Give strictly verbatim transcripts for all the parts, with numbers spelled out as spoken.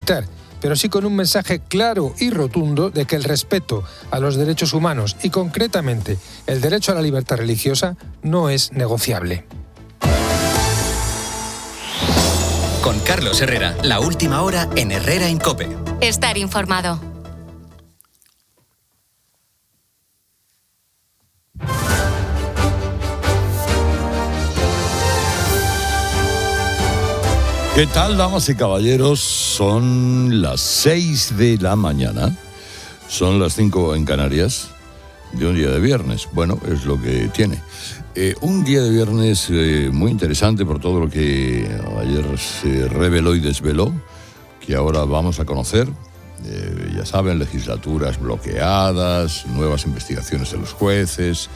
dictar, pero sí con un mensaje claro y rotundo de que el respeto a los derechos humanos y concretamente el derecho a la libertad religiosa no es negociable. Con Carlos Herrera, la última hora en Herrera en COPE. Estar informado. ¿Qué tal, damas y caballeros? Son las seis de la mañana, son las cinco en Canarias, de un día de viernes. Bueno, es lo que tiene. Eh, un día de viernes eh, muy interesante por todo lo que ayer se reveló y desveló, que ahora vamos a conocer. Eh, ya saben, legislaturas bloqueadas, nuevas investigaciones de los jueces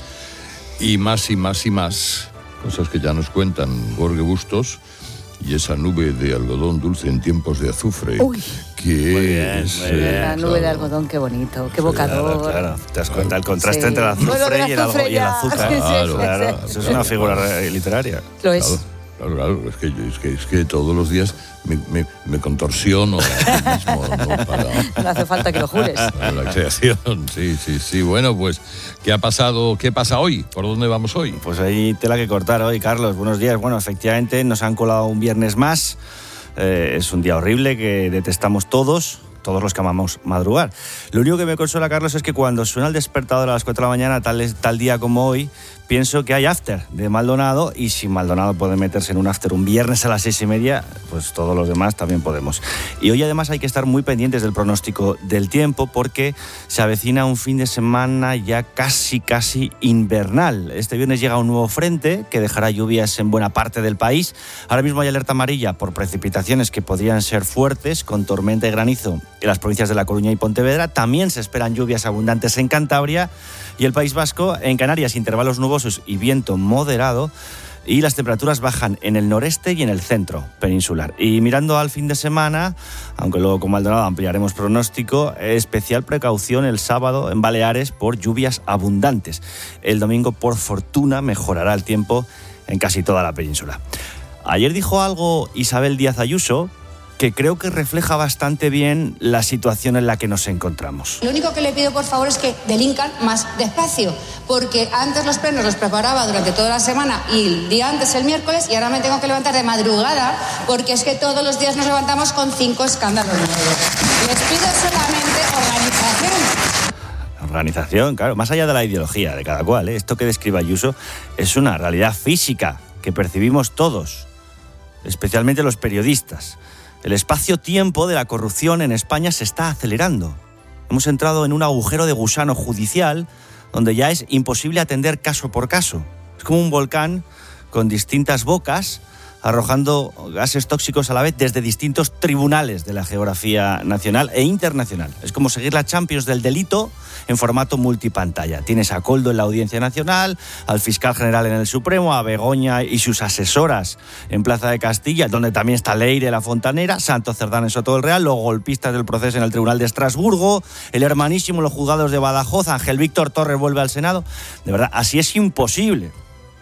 y más y más y más cosas que ya nos cuentan Jorge Bustos. Y esa nube de algodón dulce en tiempos de azufre. Uy. Que muy bien, es... muy bien. La nube de algodón, qué bonito, qué evocador. Claro, claro. Te das cuenta el contraste Sí. entre el azufre, Bueno, y, el algo, y el azúcar. Sí, sí, Claro, sí, claro. sí. Eso es una figura re- literaria. Lo es. Claro, claro, claro. Es que, es que, es que todos los días me, me, me contorsiono a mí mismo, ¿no? Para, No hace falta que lo jures. para la creación. Sí, sí, sí. Bueno, pues, ¿qué ha pasado? ¿Qué pasa hoy? ¿Por dónde vamos hoy? Pues hay tela que cortar hoy, Carlos. Buenos días. Bueno, efectivamente nos han colado un viernes más. Eh, es un día horrible que detestamos todos, todos los que amamos madrugar. Lo único que me consuela, Carlos, es que cuando suena el despertador a las cuatro de la mañana, tal, tal día como hoy, pienso que hay after de Maldonado, y si Maldonado puede meterse en un after un viernes a las seis y media, pues todos los demás también podemos. Y hoy además hay que estar muy pendientes del pronóstico del tiempo, porque se avecina un fin de semana ya casi, casi invernal. Este viernes llega un nuevo frente que dejará lluvias en buena parte del país. Ahora mismo hay alerta amarilla por precipitaciones que podrían ser fuertes, con tormenta y granizo en las provincias de La Coruña y Pontevedra. También se esperan lluvias abundantes en Cantabria y el País Vasco. En Canarias, intervalos nubosos y viento moderado, y las temperaturas bajan en el noreste y en el centro peninsular. Y mirando al fin de semana, aunque luego con Maldonado ampliaremos pronóstico, especial precaución el sábado en Baleares por lluvias abundantes. El domingo, por fortuna, mejorará el tiempo en casi toda la península. Ayer dijo algo Isabel Díaz Ayuso que creo que refleja bastante bien la situación en la que nos encontramos. Lo único que le pido, por favor, es que delincan más despacio, porque antes los plenos los preparaba durante toda la semana y el día antes, el miércoles, y ahora me tengo que levantar de madrugada, porque es que todos los días nos levantamos con cinco escándalos nuevos. Les pido solamente organización. Organización, claro, más allá de la ideología de cada cual, ¿eh? Esto que describe Ayuso es una realidad física que percibimos todos, especialmente los periodistas. El espacio-tiempo de la corrupción en España se está acelerando. Hemos entrado en un agujero de gusano judicial donde ya es imposible atender caso por caso. Es como un volcán con distintas bocas arrojando gases tóxicos a la vez desde distintos tribunales de la geografía nacional e internacional. Es como seguir la Champions del delito en formato multipantalla. Tienes a Koldo en la Audiencia Nacional, al fiscal general en el Supremo, a Begoña y sus asesoras en Plaza de Castilla, donde también está Leire la Fontanera, Santos Cerdán en Soto del Real, los golpistas del proceso en el Tribunal de Estrasburgo, el hermanísimo en los juzgados de Badajoz, Ángel Víctor Torres vuelve al Senado. De verdad, así es imposible.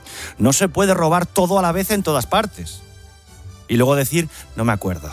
No se puede robar todo a la vez en todas partes. Y luego decir, no me acuerdo.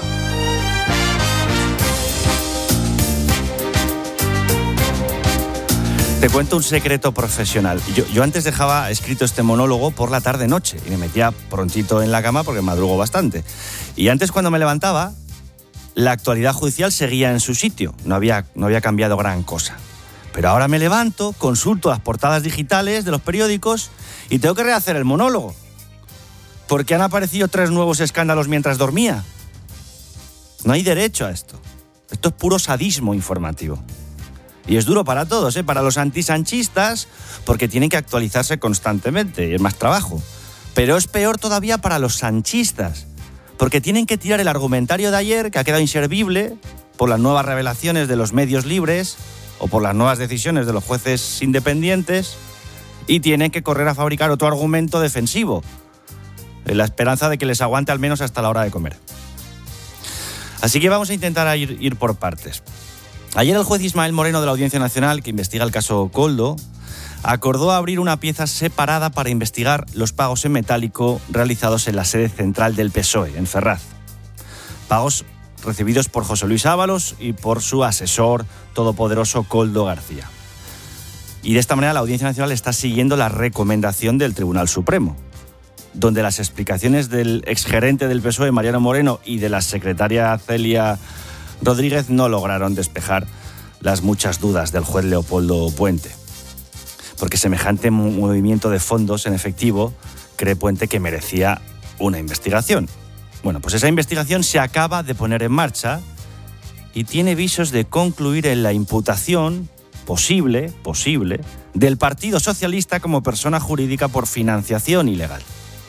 Te cuento un secreto profesional. Yo, yo antes dejaba escrito este monólogo por la tarde-noche y me metía prontito en la cama porque madrugo bastante. Y antes, cuando me levantaba, la actualidad judicial seguía en su sitio. No había, no había cambiado gran cosa. Pero ahora me levanto, consulto las portadas digitales de los periódicos y tengo que rehacer el monólogo. Porque han aparecido tres nuevos escándalos mientras dormía. No hay derecho a esto. Esto es puro sadismo informativo. Y es duro para todos, ¿eh? Para los antisanchistas, porque tienen que actualizarse constantemente y es más trabajo. Pero es peor todavía para los sanchistas, porque tienen que tirar el argumentario de ayer, que ha quedado inservible por las nuevas revelaciones de los medios libres o por las nuevas decisiones de los jueces independientes, y tienen que correr a fabricar otro argumento defensivo, en la esperanza de que les aguante al menos hasta la hora de comer. Así que vamos a intentar ir, ir por partes. Ayer el juez Ismael Moreno de la Audiencia Nacional, que investiga el caso Koldo, acordó abrir una pieza separada para investigar los pagos en metálico realizados en la sede central del P S O E, en Ferraz. Pagos recibidos por José Luis Ábalos y por su asesor todopoderoso Koldo García. Y de esta manera la Audiencia Nacional está siguiendo la recomendación del Tribunal Supremo, donde las explicaciones del exgerente del P S O E, Mariano Moreno, y de la secretaria Celia Rodríguez no lograron despejar las muchas dudas del juez Leopoldo Puente. Porque semejante movimiento de fondos en efectivo cree Puente que merecía una investigación. Bueno, pues esa investigación se acaba de poner en marcha y tiene visos de concluir en la imputación posible, posible, del Partido Socialista como persona jurídica por financiación ilegal.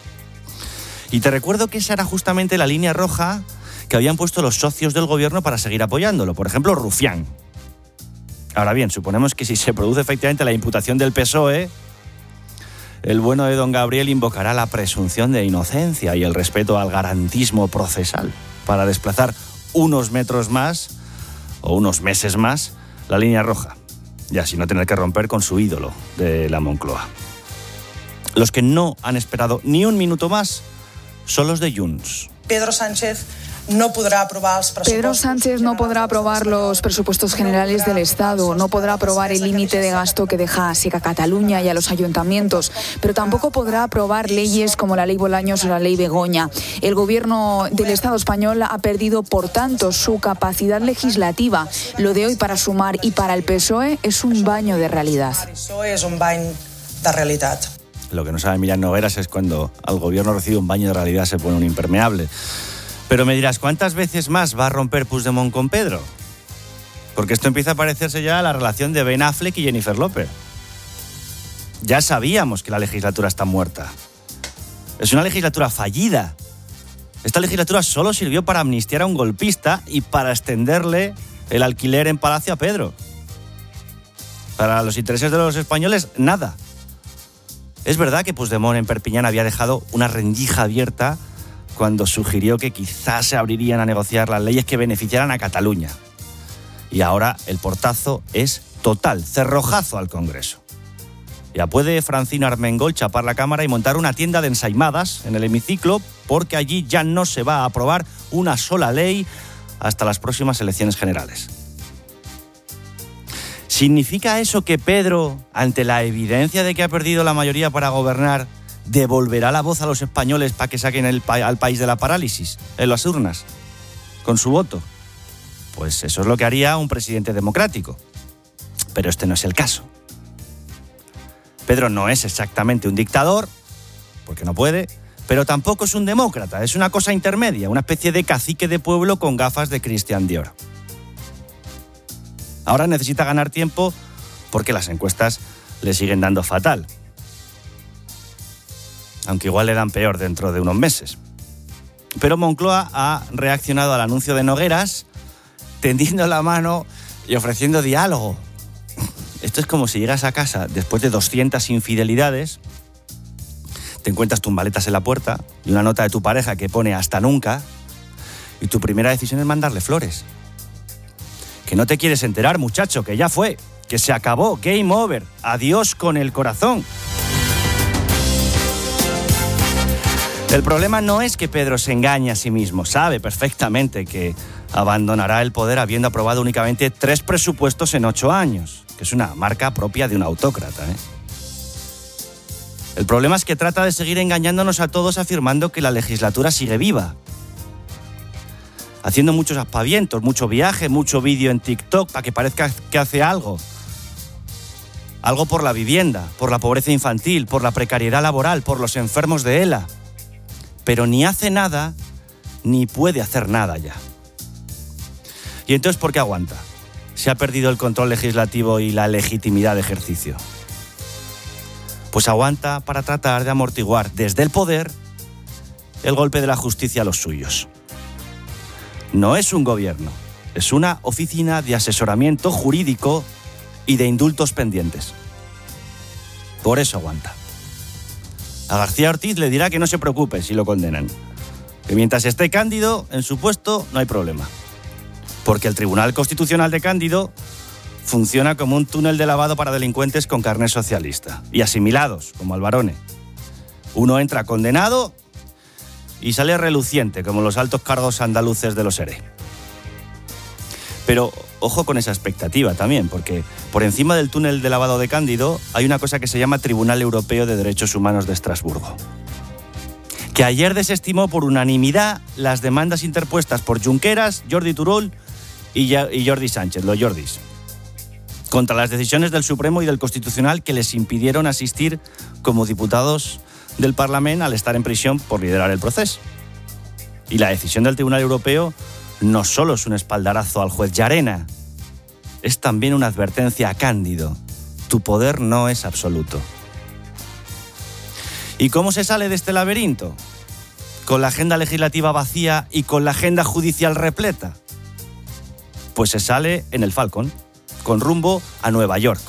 Y te recuerdo que esa era justamente la línea roja que habían puesto los socios del gobierno para seguir apoyándolo. Por ejemplo, Rufián. Ahora bien, suponemos que si se produce efectivamente la imputación del P S O E, el bueno de don Gabriel invocará la presunción de inocencia y el respeto al garantismo procesal para desplazar unos metros más o unos meses más la línea roja, y así no tener que romper con su ídolo de la Moncloa. Los que no han esperado ni un minuto más son los de Junts. Pedro Sánchez no podrá aprobar los presupuestos. Pedro Sánchez no podrá aprobar los presupuestos generales del Estado, no podrá aprobar el límite de gasto que deja seca a Cataluña y a los ayuntamientos, pero tampoco podrá aprobar leyes como la Ley Bolaños o la Ley Begoña. El gobierno del Estado español ha perdido, por tanto, su capacidad legislativa. Lo de hoy para Sumar y para el P S O E es un baño de realidad. El P S O E es un baño de realidad. Lo que no sabe Millán Nogueras es cuando al gobierno recibe un baño de realidad se pone un impermeable. Pero me dirás, ¿cuántas veces más va a romper Puigdemont con Pedro? Porque esto empieza a parecerse ya a la relación de Ben Affleck y Jennifer López. Ya sabíamos que la legislatura está muerta. Es una legislatura fallida. Esta legislatura solo sirvió para amnistiar a un golpista y para extenderle el alquiler en Palacio a Pedro. Para los intereses de los españoles, nada. Es verdad que Puigdemont en Perpiñán había dejado una rendija abierta cuando sugirió que quizás se abrirían a negociar las leyes que beneficiaran a Cataluña. Y ahora el portazo es total, cerrojazo al Congreso. Ya puede Francino Armengol chapar la cámara y montar una tienda de ensaimadas en el hemiciclo, porque allí ya no se va a aprobar una sola ley hasta las próximas elecciones generales. ¿Significa eso que Pedro, ante la evidencia de que ha perdido la mayoría para gobernar, devolverá la voz a los españoles para que saquen el pa- al país de la parálisis en las urnas, con su voto? Pues eso es lo que haría un presidente democrático. Pero este no es el caso. Pedro no es exactamente un dictador, porque no puede, pero tampoco es un demócrata, es una cosa intermedia, una especie de cacique de pueblo con gafas de Christian Dior. Ahora necesita ganar tiempo porque las encuestas le siguen dando fatal. Aunque igual le dan peor dentro de unos meses. Pero Moncloa ha reaccionado al anuncio de Nogueras, tendiendo la mano y ofreciendo diálogo. Esto es como si llegas a casa después de doscientas infidelidades, te encuentras tumbaletas en la puerta y una nota de tu pareja que pone hasta nunca, y tu primera decisión es mandarle flores. Que no te quieres enterar, muchacho, que ya fue, que se acabó, game over, adiós con el corazón. El problema no es que Pedro se engañe a sí mismo, sabe perfectamente que abandonará el poder habiendo aprobado únicamente tres presupuestos en ocho años, que es una marca propia de un autócrata, ¿eh? El problema es que trata de seguir engañándonos a todos afirmando que la legislatura sigue viva, haciendo muchos aspavientos, mucho viaje, mucho vídeo en TikTok para que parezca que hace algo. Algo por la vivienda, por la pobreza infantil, por la precariedad laboral, por los enfermos de ELA. Pero ni hace nada, ni puede hacer nada ya. ¿Y entonces por qué aguanta? Se ha perdido el control legislativo y la legitimidad de ejercicio. Pues aguanta para tratar de amortiguar desde el poder el golpe de la justicia a los suyos. No es un gobierno, es una oficina de asesoramiento jurídico y de indultos pendientes. Por eso aguanta. A García Ortiz le dirá que no se preocupe si lo condenan, que mientras esté Cándido en su puesto no hay problema, porque el Tribunal Constitucional de Cándido funciona como un túnel de lavado para delincuentes con carné socialista y asimilados, como Albarone. Uno entra condenado y sale reluciente, como los altos cargos andaluces de los E R E. Pero ojo con esa expectativa también, porque por encima del túnel de lavado de Cándido hay una cosa que se llama Tribunal Europeo de Derechos Humanos de Estrasburgo, que ayer desestimó por unanimidad las demandas interpuestas por Junqueras, Jordi Turull y Jordi Sánchez, los Jordis, contra las decisiones del Supremo y del Constitucional que les impidieron asistir como diputados del Parlamento al estar en prisión por liderar el proceso. Y la decisión del Tribunal Europeo no solo es un espaldarazo al juez Llarena, es también una advertencia a Cándido. Tu poder no es absoluto. ¿Y cómo se sale de este laberinto? ¿Con la agenda legislativa vacía y con la agenda judicial repleta? Pues se sale en el Falcon, con rumbo a Nueva York.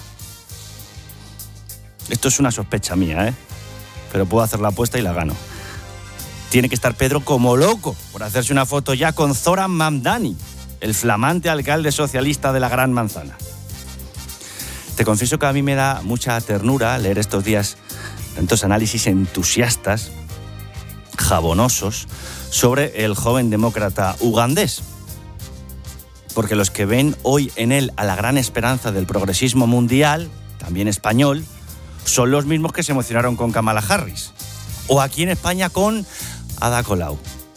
Esto es una sospecha mía, ¿eh? Pero puedo hacer la apuesta y la gano. Tiene que estar Pedro como loco por hacerse una foto ya con Zoran Mamdani, el flamante alcalde socialista de la Gran Manzana. Te confieso que a mí me da mucha ternura leer estos días tantos análisis entusiastas, jabonosos, sobre el joven demócrata ugandés. Porque los que ven hoy en él a la gran esperanza del progresismo mundial, también español, son los mismos que se emocionaron con Kamala Harris. O aquí en España con Ada Colau.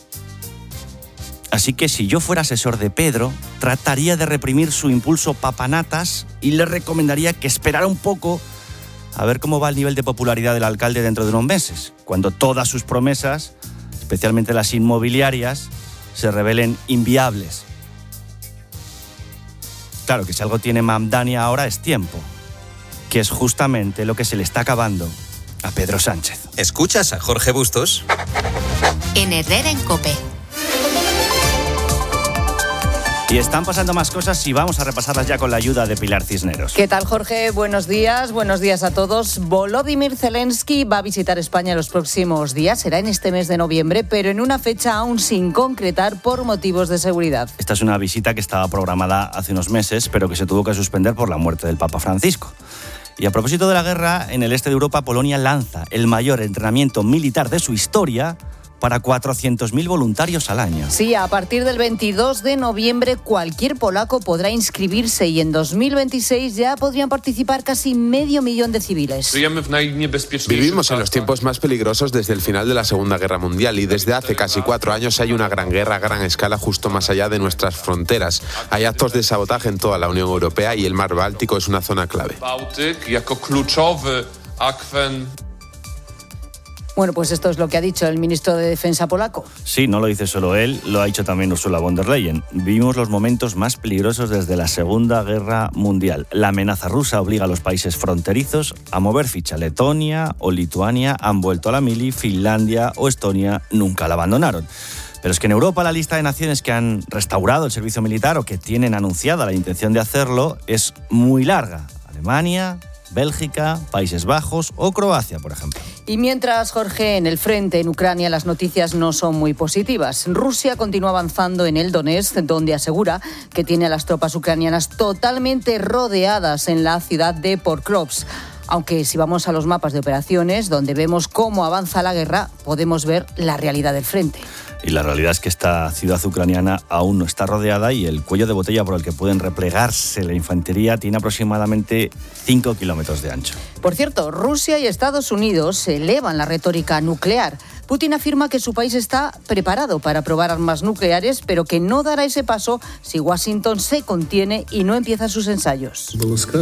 Así que si yo fuera asesor de Pedro, trataría de reprimir su impulso papanatas y le recomendaría que esperara un poco a ver cómo va el nivel de popularidad del alcalde dentro de unos meses, cuando todas sus promesas, especialmente las inmobiliarias, se revelen inviables. Claro que si algo tiene Mamdani ahora es tiempo, que es justamente lo que se le está acabando a Pedro Sánchez. ¿Escuchas a Jorge Bustos? En Herrera en COPE. Y están pasando más cosas y vamos a repasarlas ya con la ayuda de Pilar Cisneros. ¿Qué tal, Jorge? Buenos días, buenos días a todos. Volodymyr Zelensky va a visitar España los próximos días, será en este mes de noviembre, pero en una fecha aún sin concretar por motivos de seguridad. Esta es una visita que estaba programada hace unos meses, pero que se tuvo que suspender por la muerte del Papa Francisco. Y a propósito de la guerra, en el este de Europa, Polonia lanza el mayor entrenamiento militar de su historia para cuatrocientos mil voluntarios al año. Sí, a partir del veintidós de noviembre cualquier polaco podrá inscribirse y en dos mil veintiséis ya podrían participar casi medio millón de civiles. Vivimos en los tiempos más peligrosos desde el final de la Segunda Guerra Mundial y desde hace casi cuatro años hay una gran guerra a gran escala justo más allá de nuestras fronteras. Hay actos de sabotaje en toda la Unión Europea y el mar Báltico es una zona clave. Bueno, pues esto es lo que ha dicho el ministro de Defensa polaco. Sí, no lo dice solo él, lo ha dicho también Ursula von der Leyen. Vivimos los momentos más peligrosos desde la Segunda Guerra Mundial. La amenaza rusa obliga a los países fronterizos a mover ficha. Letonia o Lituania han vuelto a la mili, Finlandia o Estonia nunca la abandonaron. Pero es que en Europa la lista de naciones que han restaurado el servicio militar o que tienen anunciada la intención de hacerlo es muy larga. Alemania, Bélgica, Países Bajos o Croacia, por ejemplo. Y mientras, Jorge, en el frente en Ucrania las noticias no son muy positivas. Rusia continúa avanzando en el Donetsk, donde asegura que tiene a las tropas ucranianas totalmente rodeadas en la ciudad de Pokrovsk. Aunque si vamos a los mapas de operaciones, donde vemos cómo avanza la guerra, podemos ver la realidad del frente. Y la realidad es que esta ciudad ucraniana aún no está rodeada y el cuello de botella por el que pueden replegarse la infantería tiene aproximadamente cinco kilómetros de ancho. Por cierto, Rusia y Estados Unidos elevan la retórica nuclear. Putin afirma que su país está preparado para probar armas nucleares, pero que no dará ese paso si Washington se contiene y no empieza sus ensayos.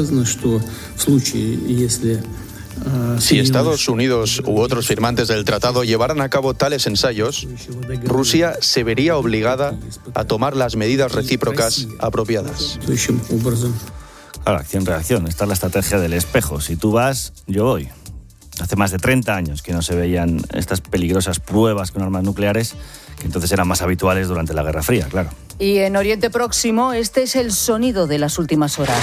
Si Estados Unidos u otros firmantes del tratado llevaran a cabo tales ensayos, Rusia se vería obligada a tomar las medidas recíprocas apropiadas. Claro, acción-reacción. Esta es la estrategia del espejo. Si tú vas, yo voy. Hace más de treinta años que no se veían estas peligrosas pruebas con armas nucleares, que entonces eran más habituales durante la Guerra Fría, claro. Y en Oriente Próximo, este es el sonido de las últimas horas.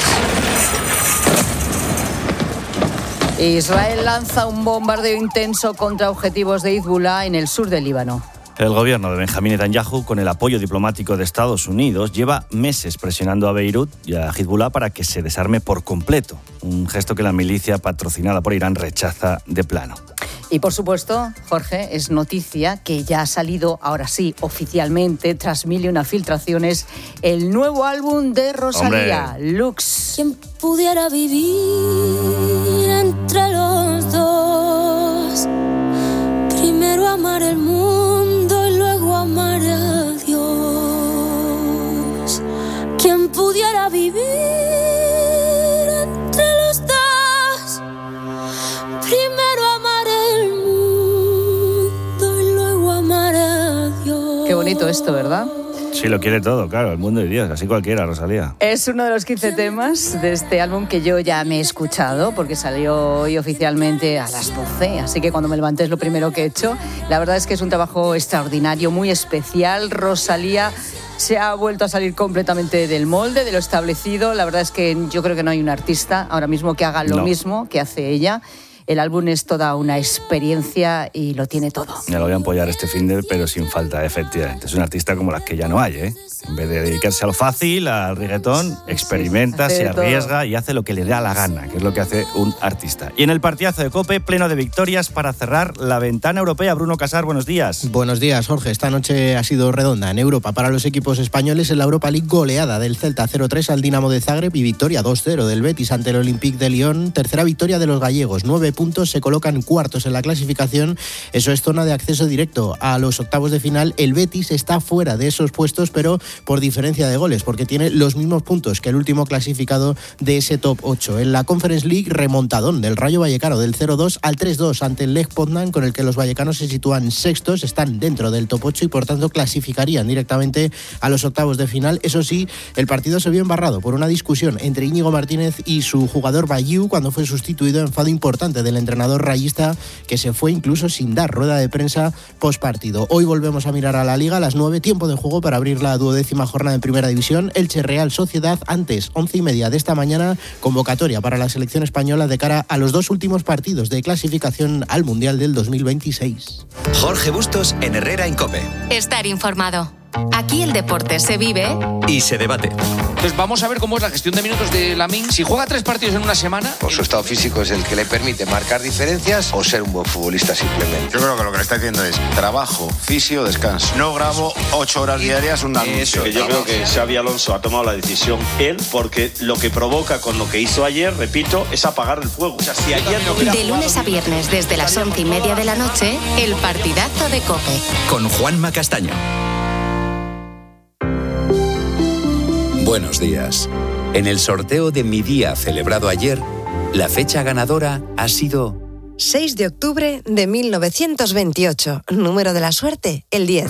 Israel lanza un bombardeo intenso contra objetivos de Hezbollah en el sur del Líbano. El gobierno de Benjamín Netanyahu, con el apoyo diplomático de Estados Unidos, lleva meses presionando a Beirut y a Hezbollah para que se desarme por completo, un gesto que la milicia patrocinada por Irán rechaza de plano. Y por supuesto, Jorge, es noticia que ya ha salido, ahora sí, oficialmente, tras mil y una filtraciones, el nuevo álbum de Rosalía, ¡Hombre! Lux. ¿Quién pudiera vivir entre los dos? Primero amar el mundo y luego amar a Dios. ¿Quién pudiera vivir entre los dos? Primero amar el mundo y luego amar a Dios. Qué bonito esto, ¿verdad? Sí, lo quiere todo, claro, el mundo y Dios, así cualquiera, Rosalía. Es uno de los quince temas de este álbum que yo ya me he escuchado, porque salió hoy oficialmente a las doce, así que cuando me levanté es lo primero que he hecho. La verdad es que es un trabajo extraordinario, muy especial. Rosalía se ha vuelto a salir completamente del molde, de lo establecido. La verdad es que yo creo que no hay un artista ahora mismo que haga lo no. mismo que hace ella. El álbum es toda una experiencia y lo tiene todo. Me lo voy a apoyar este finde, pero sin falta, efectivamente. Es un artista como las que ya no hay, ¿eh? En vez de dedicarse a lo fácil, al reggaetón, experimenta, sí, se arriesga y hace lo que le da la gana, que es lo que hace un artista. Y en el partidazo de COPE, pleno de victorias para cerrar la ventana europea. Bruno Casar, buenos días. Buenos días, Jorge. Esta noche ha sido redonda en Europa para los equipos españoles. En la Europa League, goleada del Celta cero tres al Dinamo de Zagreb y victoria dos cero del Betis ante el Olympique de Lyon. Tercera victoria de los gallegos. Nueve puntos, se colocan cuartos en la clasificación. Eso es zona de acceso directo a los octavos de final. El Betis está fuera de esos puestos, pero por diferencia de goles, porque tiene los mismos puntos que el último clasificado de ese top ocho. En la Conference League, remontadón del Rayo Vallecano del cero dos al tres dos ante el Lech Poznan, con el que los vallecanos se sitúan sextos, están dentro del top ocho y por tanto clasificarían directamente a los octavos de final. Eso sí, el partido se vio embarrado por una discusión entre Íñigo Martínez y su jugador Bayiu cuando fue sustituido, enfado importante del entrenador rayista, que se fue incluso sin dar rueda de prensa postpartido. Hoy volvemos a mirar a la Liga a las nueve, tiempo de juego para abrir la duodécima jornada en Primera División. Elche Real Sociedad, antes, once y media de esta mañana, convocatoria para la selección española de cara a los dos últimos partidos de clasificación al Mundial del dos mil veintiséis. Jorge Bustos en Herrera en COPE. Estar informado. Aquí el deporte se vive y se debate. Entonces vamos a ver cómo es la gestión de minutos de Lamine. Si juega tres partidos en una semana... O su estado físico es el que le permite marcar diferencias o ser un buen futbolista simplemente. Yo creo que lo que le está diciendo es trabajo, fisio, descanso. No grabo ocho horas diarias un anuncio. Que yo creo que Xabi Alonso ha tomado la decisión él, porque lo que provoca con lo que hizo ayer, repito, es apagar el fuego. O sea, si ayer no de lunes a viernes desde las once y media de la noche, el partidazo de COPE. Con Juanma Castaño. Buenos días. En el sorteo de Mi Día celebrado ayer, la fecha ganadora ha sido seis de octubre de mil novecientos veintiocho. Número de la suerte, el diez.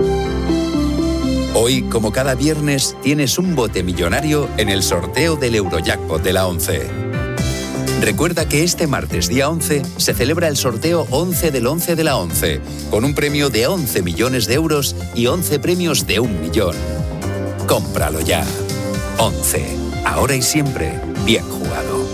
Hoy, como cada viernes, tienes un bote millonario en el sorteo del Eurojackpot de la once. Recuerda que este martes, día once, se celebra el sorteo once del once de la once, con un premio de once millones de euros y once premios de un millón. Cómpralo ya. once. Ahora y siempre, bien jugado.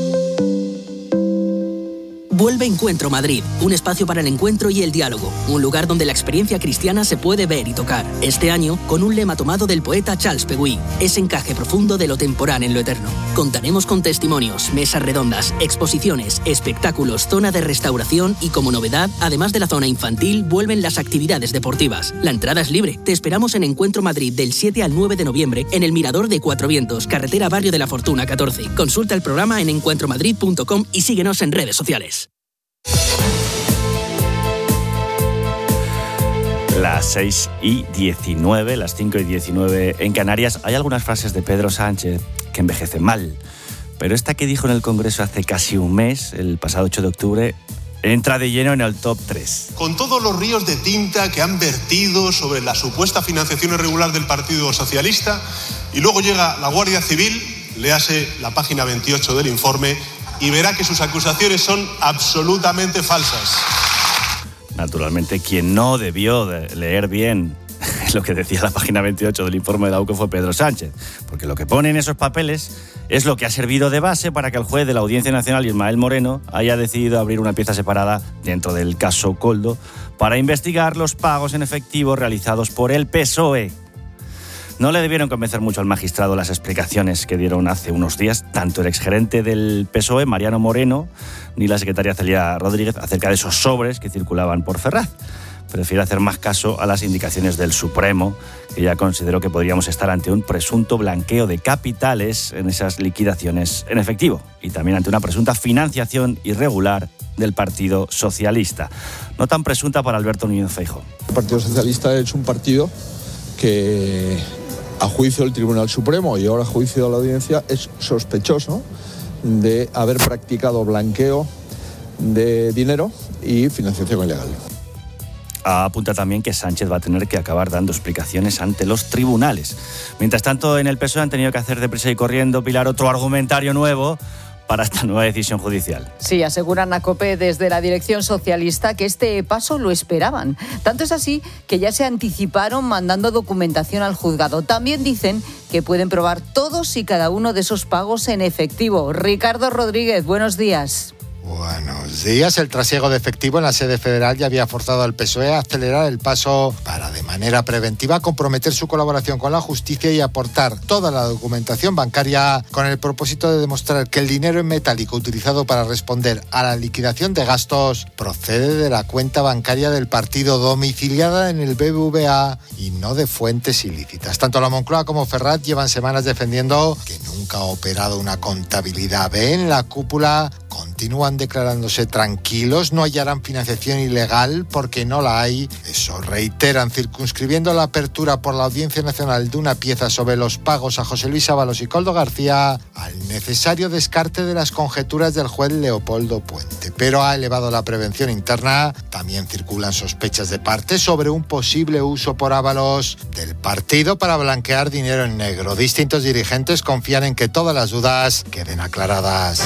Vuelve Encuentro Madrid, un espacio para el encuentro y el diálogo, un lugar donde la experiencia cristiana se puede ver y tocar. Este año, con un lema tomado del poeta Charles Peguy, ese encaje profundo de lo temporal en lo eterno. Contaremos con testimonios, mesas redondas, exposiciones, espectáculos, zona de restauración y, como novedad, además de la zona infantil, vuelven las actividades deportivas. La entrada es libre. Te esperamos en Encuentro Madrid del siete al nueve de noviembre en el Mirador de Cuatro Vientos, carretera Barrio de la Fortuna catorce. Consulta el programa en encuentro madrid punto com y síguenos en redes sociales. Las seis y diecinueve, las cinco y diecinueve en Canarias. Hay algunas frases de Pedro Sánchez que envejecen mal, pero esta que dijo en el Congreso hace casi un mes, el pasado ocho de octubre, entra de lleno en el top tres. Con todos los ríos de tinta que han vertido sobre la supuesta financiación irregular del Partido Socialista, y luego llega la Guardia Civil, léase la página veintiocho del informe, y verá que sus acusaciones son absolutamente falsas. Naturalmente, quien no debió de leer bien lo que decía la página veintiocho del informe de la U C fue Pedro Sánchez, porque lo que pone en esos papeles es lo que ha servido de base para que el juez de la Audiencia Nacional, Ismael Moreno, haya decidido abrir una pieza separada dentro del caso Koldo para investigar los pagos en efectivo realizados por el P S O E. No le debieron convencer mucho al magistrado las explicaciones que dieron hace unos días tanto el exgerente del P S O E, Mariano Moreno, ni la secretaria Celia Rodríguez acerca de esos sobres que circulaban por Ferraz. Prefiere hacer más caso a las indicaciones del Supremo, que ya consideró que podríamos estar ante un presunto blanqueo de capitales en esas liquidaciones en efectivo y también ante una presunta financiación irregular del Partido Socialista. No tan presunta para Alberto Núñez Feijóo. El Partido Socialista es un partido que, a juicio del Tribunal Supremo y ahora a juicio de la Audiencia, es sospechoso de haber practicado blanqueo de dinero y financiación ilegal. Apunta también que Sánchez va a tener que acabar dando explicaciones ante los tribunales. Mientras tanto, en el P S O E han tenido que hacer deprisa y corriendo, Pilar, otro argumentario nuevo para esta nueva decisión judicial. Sí, aseguran a COPE desde la dirección socialista que este paso lo esperaban. Tanto es así que ya se anticiparon mandando documentación al juzgado. También dicen que pueden probar todos y cada uno de esos pagos en efectivo. Ricardo Rodríguez, buenos días. Buenos días. El trasiego de efectivo en la sede federal ya había forzado al P S O E a acelerar el paso para, de manera preventiva, comprometer su colaboración con la justicia y aportar toda la documentación bancaria con el propósito de demostrar que el dinero en metálico utilizado para responder a la liquidación de gastos procede de la cuenta bancaria del partido domiciliada en el B B V A y no de fuentes ilícitas. Tanto la Moncloa como Ferraz llevan semanas defendiendo que nunca ha operado una contabilidad B. En la cúpula continúan declarándose tranquilos, no hallarán financiación ilegal porque no la hay. Eso reiteran, circunscribiendo la apertura por la Audiencia Nacional de una pieza sobre los pagos a José Luis Ábalos y Koldo García al necesario descarte de las conjeturas del juez Leopoldo Puente. Pero ha elevado la prevención interna. También circulan sospechas de parte sobre un posible uso por Ábalos del partido para blanquear dinero en negro. Distintos dirigentes confían en que todas las dudas queden aclaradas.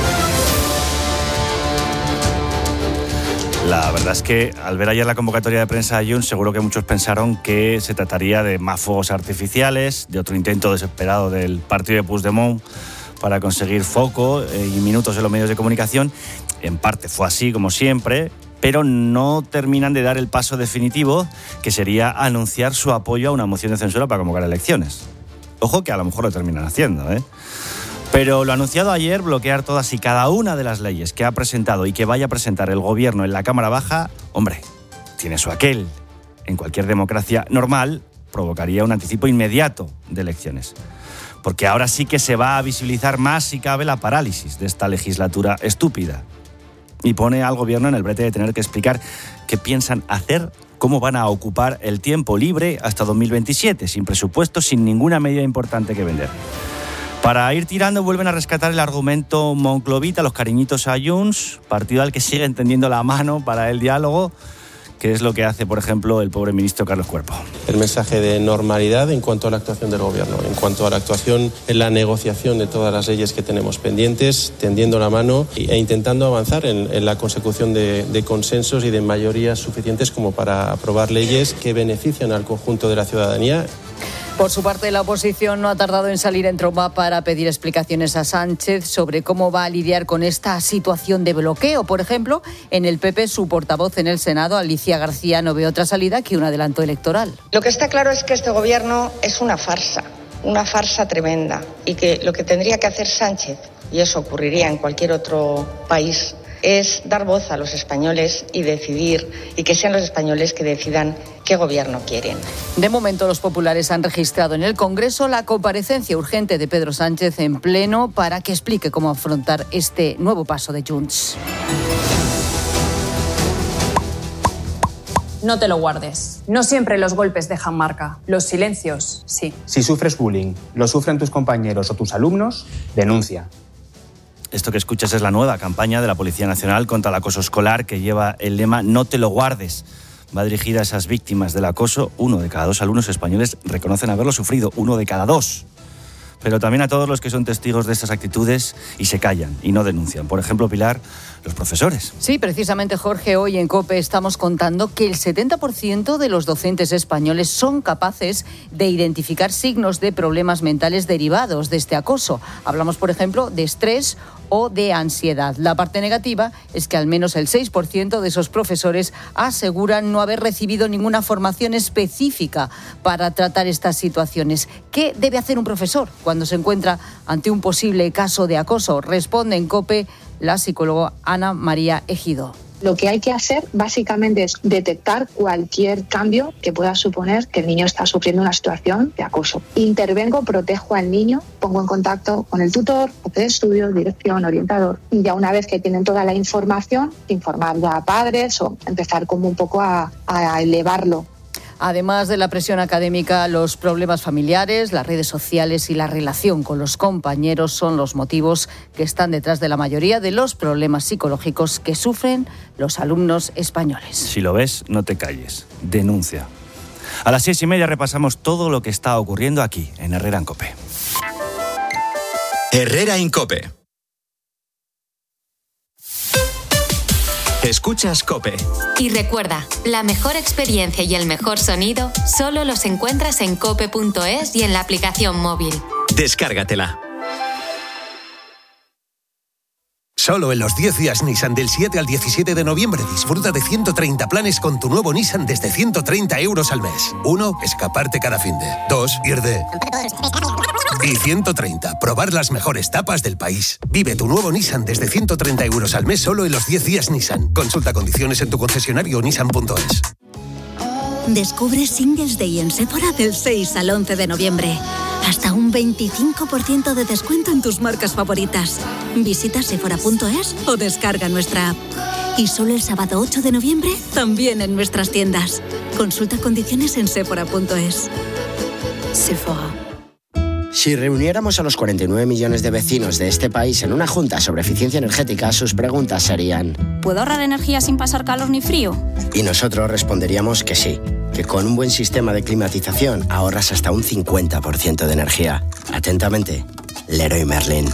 La verdad es que al ver ayer la convocatoria de prensa de Junts, seguro que muchos pensaron que se trataría de más fuegos artificiales, de otro intento desesperado del partido de Puigdemont para conseguir foco y minutos en los medios de comunicación. En parte fue así, como siempre, pero no terminan de dar el paso definitivo, que sería anunciar su apoyo a una moción de censura para convocar elecciones. Ojo que a lo mejor lo terminan haciendo, ¿eh? Pero lo anunciado ayer, bloquear todas y cada una de las leyes que ha presentado y que vaya a presentar el gobierno en la Cámara Baja, hombre, tiene su aquel. En cualquier democracia normal provocaría un anticipo inmediato de elecciones. Porque ahora sí que se va a visibilizar más, si cabe, la parálisis de esta legislatura estúpida. Y pone al gobierno en el brete de tener que explicar qué piensan hacer, cómo van a ocupar el tiempo libre hasta dos mil veintisiete, sin presupuesto, sin ninguna medida importante que vender. Para ir tirando, vuelven a rescatar el argumento monclovita, los cariñitos a Junts, partido al que siguen tendiendo la mano para el diálogo, que es lo que hace, por ejemplo, el pobre ministro Carlos Cuerpo. El mensaje de normalidad en cuanto a la actuación del gobierno, en cuanto a la actuación en la negociación de todas las leyes que tenemos pendientes, tendiendo la mano e intentando avanzar en, en la consecución de, de consensos y de mayorías suficientes como para aprobar leyes que benefician al conjunto de la ciudadanía. Por su parte, la oposición no ha tardado en salir en tromba para pedir explicaciones a Sánchez sobre cómo va a lidiar con esta situación de bloqueo. Por ejemplo, en el P P, su portavoz en el Senado, Alicia García, no ve otra salida que un adelanto electoral. Lo que está claro es que este gobierno es una farsa, una farsa tremenda, y que lo que tendría que hacer Sánchez, y eso ocurriría en cualquier otro país, es dar voz a los españoles y decidir, y que sean los españoles que decidan qué gobierno quieren. De momento, los populares han registrado en el Congreso la comparecencia urgente de Pedro Sánchez en pleno para que explique cómo afrontar este nuevo paso de Junts. No te lo guardes. No siempre los golpes dejan marca. Los silencios, sí. Si sufres bullying, lo sufren tus compañeros o tus alumnos, denuncia. Esto que escuchas es la nueva campaña de la Policía Nacional contra el acoso escolar, que lleva el lema "No te lo guardes". Va dirigida a esas víctimas del acoso. Uno de cada dos alumnos españoles reconocen haberlo sufrido. Uno de cada dos. Pero también a todos los que son testigos de estas actitudes y se callan y no denuncian. Por ejemplo, Pilar, los profesores. Sí, precisamente, Jorge, hoy en COPE estamos contando que el setenta por ciento de los docentes españoles son capaces de identificar signos de problemas mentales derivados de este acoso. Hablamos, por ejemplo, de estrés o de ansiedad. La parte negativa es que al menos el seis por ciento de esos profesores aseguran no haber recibido ninguna formación específica para tratar estas situaciones. ¿Qué debe hacer un profesor cuando se encuentra ante un posible caso de acoso? Responde en COPE la psicóloga Ana María Ejido. Lo que hay que hacer básicamente es detectar cualquier cambio que pueda suponer que el niño está sufriendo una situación de acoso. Intervengo, protejo al niño, pongo en contacto con el tutor, jefe de estudio, dirección, orientador. Y ya una vez que tienen toda la información, informar ya a padres o empezar como un poco a, a elevarlo. Además de la presión académica, los problemas familiares, las redes sociales y la relación con los compañeros son los motivos que están detrás de la mayoría de los problemas psicológicos que sufren los alumnos españoles. Si lo ves, no te calles. Denuncia. A las seis y media repasamos todo lo que está ocurriendo aquí, en Herrera en COPE. Herrera en COPE. Escuchas COPE. Y recuerda, la mejor experiencia y el mejor sonido solo los encuentras en cope punto es y en la aplicación móvil. Descárgatela. Solo en los diez días Nissan del siete al diecisiete de noviembre disfruta de ciento treinta planes con tu nuevo Nissan desde ciento treinta euros al mes. Uno, escaparte cada finde. Dos, ir de... Y ciento treinta, probar las mejores tapas del país. Vive tu nuevo Nissan desde ciento treinta euros al mes solo en los diez días Nissan. Consulta condiciones en tu concesionario nissan punto es. Descubre Singles Day en Sephora del seis al once de noviembre. Hasta un veinticinco por ciento de descuento en tus marcas favoritas. Visita sephora punto es o descarga nuestra app. Y solo el sábado ocho de noviembre, también en nuestras tiendas. Consulta condiciones en sephora punto es. Sephora. Si reuniéramos a los cuarenta y nueve millones de vecinos de este país en una junta sobre eficiencia energética, sus preguntas serían: ¿puedo ahorrar energía sin pasar calor ni frío? Y nosotros responderíamos que sí, que con un buen sistema de climatización ahorras hasta un cincuenta por ciento de energía. Atentamente, Leroy Merlin.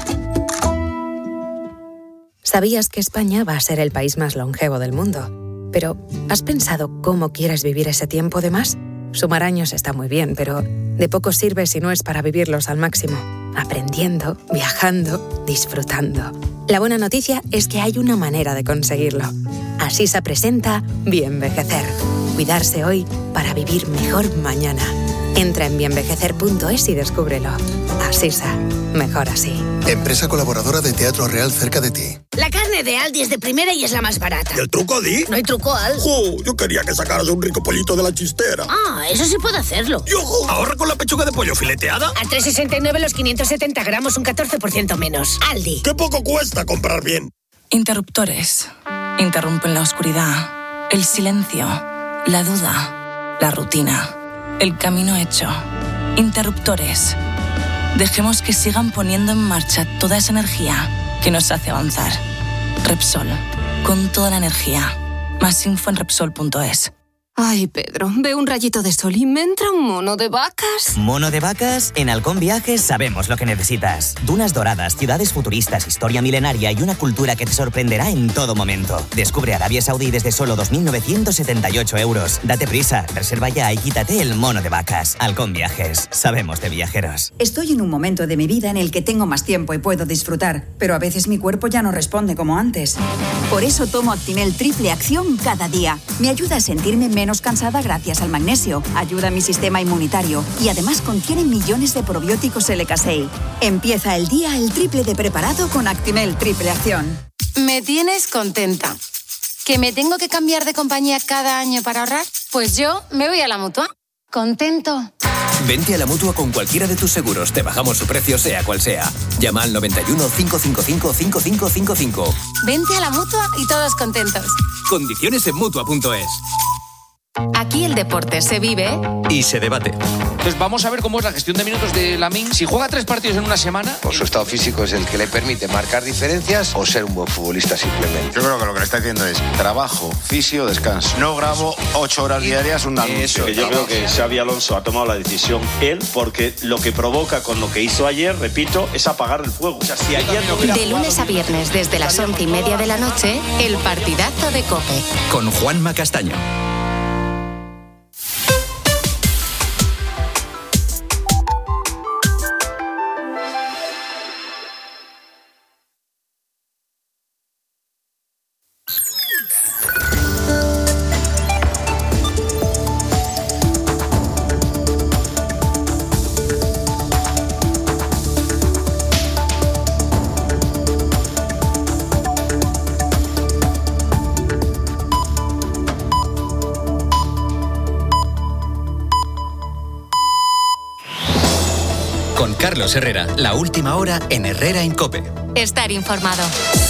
¿Sabías que España va a ser el país más longevo del mundo? Pero, ¿has pensado cómo quieres vivir ese tiempo de más? Sumar años está muy bien, pero de poco sirve si no es para vivirlos al máximo. Aprendiendo, viajando, disfrutando. La buena noticia es que hay una manera de conseguirlo. Asisa presenta Bienvejecer. Cuidarse hoy para vivir mejor mañana. Entra en bienvejecer punto es y descúbrelo. Asisa. Mejor así. Empresa colaboradora de Teatro Real cerca de ti. La carne de Aldi es de primera y es la más barata. ¿Y el truco, Di? No hay truco, Al. ¡Jo! Yo quería que sacaras un rico pollito de la chistera. Ah, eso sí puedo hacerlo. ¡Yojo! Ahorra con la pechuga de pollo fileteada. A tres sesenta y nueve los quinientos setenta gramos, un catorce por ciento menos. Aldi. ¡Qué poco cuesta comprar bien! Interruptores. Interrumpen la oscuridad, el silencio, la duda, la rutina, el camino hecho. Interruptores. Dejemos que sigan poniendo en marcha toda esa energía que nos hace avanzar. Repsol, con toda la energía. Más info en repsol punto es. Ay, Pedro, veo un rayito de sol y me entra un mono de vacas. ¿Mono de vacas? En Halcón Viajes sabemos lo que necesitas. Dunas doradas, ciudades futuristas, historia milenaria y una cultura que te sorprenderá en todo momento. Descubre Arabia Saudí desde solo dos mil novecientos setenta y ocho euros. Date prisa, reserva ya y quítate el mono de vacas. Halcón Viajes, sabemos de viajeros. Estoy en un momento de mi vida en el que tengo más tiempo y puedo disfrutar, pero a veces mi cuerpo ya no responde como antes. Por eso tomo Actimel Triple Acción cada día. Me ayuda a sentirme menos cansada gracias al magnesio, ayuda a mi sistema inmunitario y además contiene millones de probióticos L K S E I. Empieza el día el triple de preparado con Actimel Triple Acción. Me tienes contenta. ¿Que me tengo que cambiar de compañía cada año para ahorrar? Pues yo me voy a la Mutua. ¿Contento? Vente a la Mutua con cualquiera de tus seguros. Te bajamos su precio sea cual sea. Llama al noventa y uno, cinco cinco cinco, cinco cinco cinco cinco. Vente a la Mutua y todos contentos. Condiciones en mutua punto es. Aquí el deporte se vive y se debate. Entonces vamos a ver cómo es la gestión de minutos de Lamine. Si juega tres partidos en una semana... Por su estado físico es el que le permite marcar diferencias o ser un buen futbolista simplemente. Yo creo que lo que le está diciendo es trabajo, fisio, descanso. No grabo ocho horas diarias un anuncio. Que yo creo que Xabi Alonso ha tomado la decisión él, porque lo que provoca con lo que hizo ayer, repito, es apagar el fuego. O sea, si ayer no hubiera de lunes a viernes desde las once y media de la noche, el partidazo de COPE. Con Juanma Castaño. Carlos Herrera, la última hora en Herrera en COPE. Estar informado.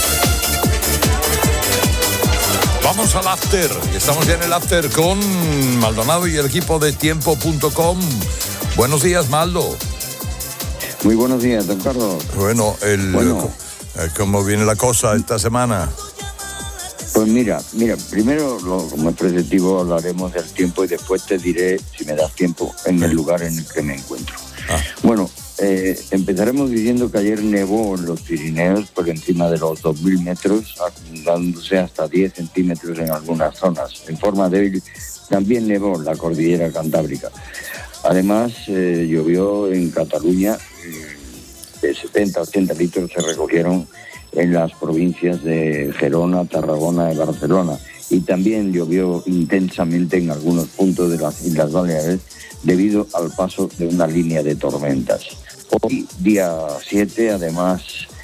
Vamos al after. Estamos ya en el after con Maldonado y el equipo de tiempo punto com. Buenos días, Maldo. Muy buenos días, don Carlos. Bueno, el, bueno. ¿cómo viene la cosa esta semana? Pues mira, mira, primero, lo, como es preceptivo, hablaremos del tiempo y después te diré, si me das tiempo, en el lugar en el que me encuentro. Ah. Bueno, eh, empezaremos diciendo que ayer nevó en los Pirineos por encima de los dos mil metros, acumulándose hasta diez centímetros en algunas zonas. En forma débil también nevó en la cordillera Cantábrica. Además, eh, llovió en Cataluña, eh, de setenta a ochenta litros se recogieron en las provincias de Gerona, Tarragona y Barcelona. Y también llovió intensamente en algunos puntos de las Islas Baleares debido al paso de una línea de tormentas. Hoy, día siete, además,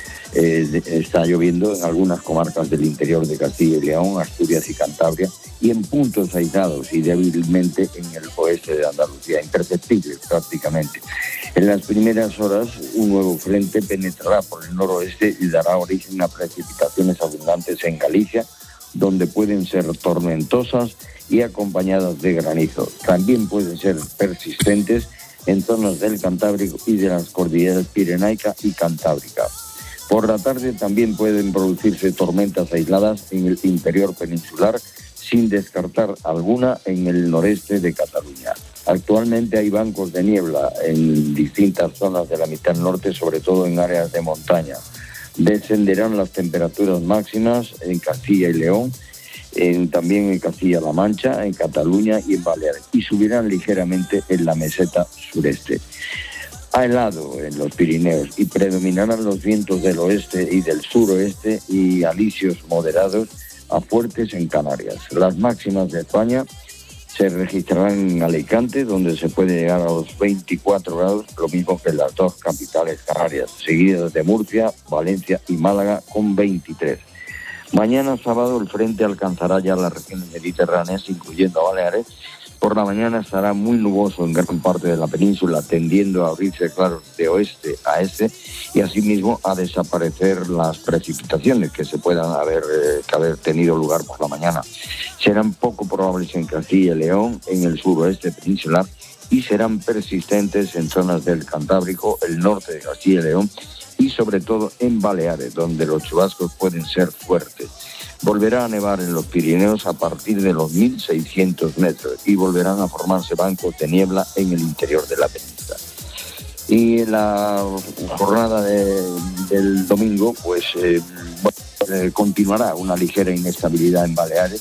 eh, está lloviendo en algunas comarcas del interior de Castilla y León, Asturias y Cantabria, y en puntos aislados y débilmente en el oeste de Andalucía, imperceptible prácticamente. En las primeras horas, un nuevo frente penetrará por el noroeste y dará origen a precipitaciones abundantes en Galicia, donde pueden ser tormentosas y acompañadas de granizo. También pueden ser persistentes en zonas del Cantábrico y de las cordilleras Pirenaica y Cantábrica. Por la tarde también pueden producirse tormentas aisladas en el interior peninsular, sin descartar alguna en el noreste de Cataluña. Actualmente hay bancos de niebla en distintas zonas de la mitad norte, sobre todo en áreas de montaña. Descenderán las temperaturas máximas en Castilla y León, en, también en Castilla-La Mancha, en Cataluña y en Baleares, y subirán ligeramente en la meseta sureste. Ha helado en los Pirineos y predominarán los vientos del oeste y del suroeste y alisios moderados a fuertes en Canarias. Las máximas de España se registrarán en Alicante, donde se puede llegar a los veinticuatro grados, lo mismo que en las dos capitales canarias, seguidas de Murcia, Valencia y Málaga con veintitrés. Mañana sábado el frente alcanzará ya las regiones mediterráneas, incluyendo a Baleares. Por la mañana estará muy nuboso en gran parte de la península, tendiendo a abrirse claros de oeste a este y asimismo a desaparecer las precipitaciones que se puedan haber, eh, que haber tenido lugar por la mañana. Serán poco probables en Castilla y León, en el suroeste peninsular, y serán persistentes en zonas del Cantábrico, el norte de Castilla y León y sobre todo en Baleares, donde los chubascos pueden ser fuertes. Volverá a nevar en los Pirineos a partir de los mil seiscientos metros y volverán a formarse bancos de niebla en el interior de la península. Y en la jornada de, del domingo, pues eh, bueno, eh, continuará una ligera inestabilidad en Baleares,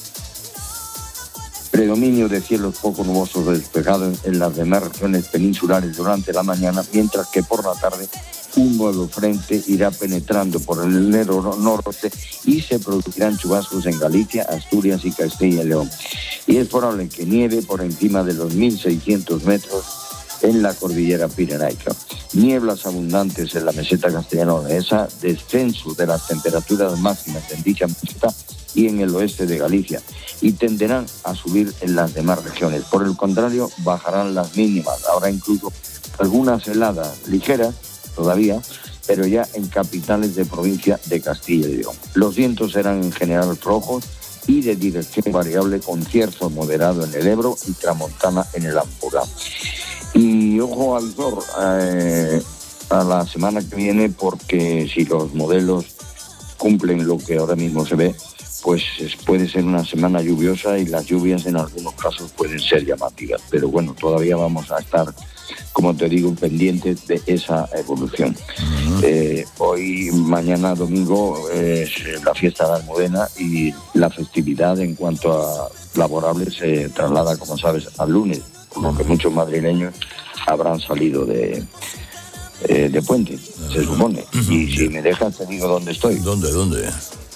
predominio de cielos poco nubosos despejados en las demás regiones peninsulares durante la mañana, mientras que por la tarde un nuevo frente irá penetrando por el norte y se producirán chubascos en Galicia, Asturias y Castilla y León. Y es probable que nieve por encima de los mil seiscientos metros en la cordillera Pirenaica. Nieblas abundantes en la meseta castellano-leonesa, descenso de las temperaturas máximas en dicha meseta y en el oeste de Galicia, y tenderán a subir en las demás regiones. Por el contrario, bajarán las mínimas. Habrá incluso algunas heladas ligeras todavía, pero ya en capitales de provincia de Castilla y León. Los vientos serán en general flojos y de dirección variable, con cierzo moderado en el Ebro y tramontana en el Ampurdá. Y ojo al visor eh, a la semana que viene, porque si los modelos cumplen lo que ahora mismo se ve, pues puede ser una semana lluviosa y las lluvias en algunos casos pueden ser llamativas. Pero bueno, todavía vamos a estar, como te digo, pendientes de esa evolución. Uh-huh. Eh, hoy, mañana, domingo, es la fiesta de la Almudena y la festividad en cuanto a laborables se traslada, como sabes, al lunes, por lo que muchos madrileños habrán salido de, eh, de puente, uh-huh. se supone. Uh-huh. Y si me dejas, te digo dónde estoy. ¿Dónde, dónde?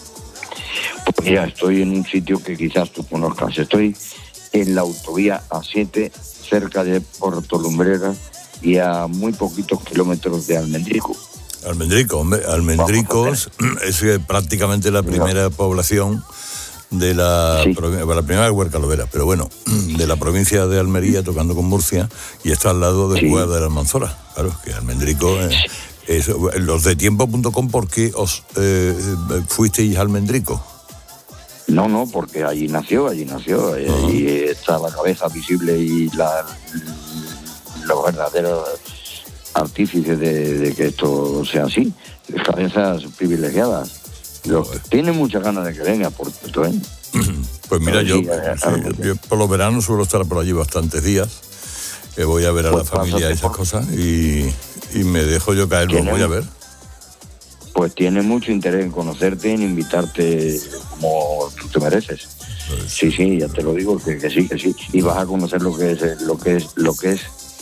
Pues mira, estoy en un sitio que quizás tú conozcas. Estoy en la autovía A siete, cerca de Portolumbreras y a muy poquitos kilómetros de Almendrico. Almendrico, hombre, Almendricos es prácticamente la primera población de la, sí. Pro, la primera de Huerca Lovera, pero bueno, de la provincia de Almería, tocando con Murcia, y está al lado de sí. Cueva de la Almanzora. Claro, que Almendrico... Eh, es, los de tiempo punto com, ¿por qué os eh, fuisteis a Almendrico? No, no, porque allí nació, allí nació, uh-huh. y está la cabeza visible y la, los verdaderos artífices de, de que esto sea así, cabezas privilegiadas. Los, tiene muchas ganas de que venga, por cierto, ¿eh? Pues mira, yo, sí, yo por los veranos suelo estar por allí bastantes días, que voy a ver a pues la familia y esas por... cosas, y, y me dejo yo caer, lo voy a ver. Pues tiene mucho interés en conocerte, en invitarte como tú te mereces. Pues, sí, sí, ya te lo digo, que, que sí, que sí. Y vas a conocer lo que es, lo que es, lo que es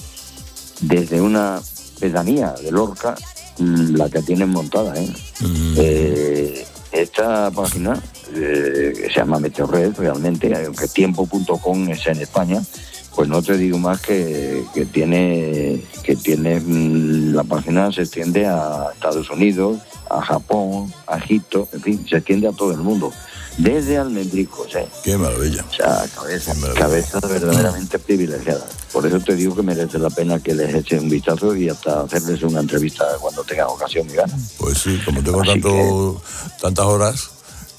desde una pedanía de Lorca, la que tienen montada, ¿eh? Mm. eh esta página eh, que se llama Meteorred, realmente, aunque tiempo punto com es en España, pues no te digo más que, que tiene, que tiene la página se extiende a Estados Unidos, a Japón, a Egipto, en fin, se extiende a todo el mundo, desde Almendricos, ¿eh? Qué maravilla. O sea, cabezas, cabezas verdaderamente privilegiadas. Por eso te digo que merece la pena que les echen un vistazo y hasta hacerles una entrevista cuando tengan ocasión y ganas. Pues sí, como tengo tanto, que... tantas horas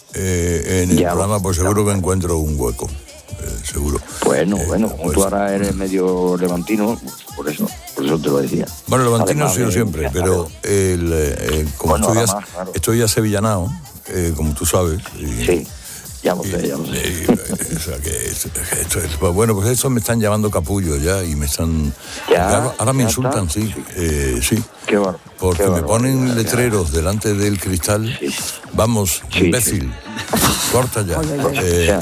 eh, en el ya, programa, pues seguro ya. que encuentro un hueco. Eh, seguro. Bueno, eh, bueno, como pues, tú ahora eres medio levantino, por eso, por eso te lo decía. Bueno, levantino he sido siempre, pero el, eh, como bueno, estoy, más, claro. estoy asevillanado, eh, como tú sabes. Y, sí, ya lo sé, ya lo sé. Y, y, o sea, que esto, esto es, bueno, pues eso me están llamando capullo ya y me están... Ya, ahora, ahora me insultan, está. sí, sí. Eh, sí. Qué barro. Porque Qué me ponen letreros delante del cristal. Sí. Vamos, sí, imbécil. Sí. Corta ya. Oye, oye. Eh,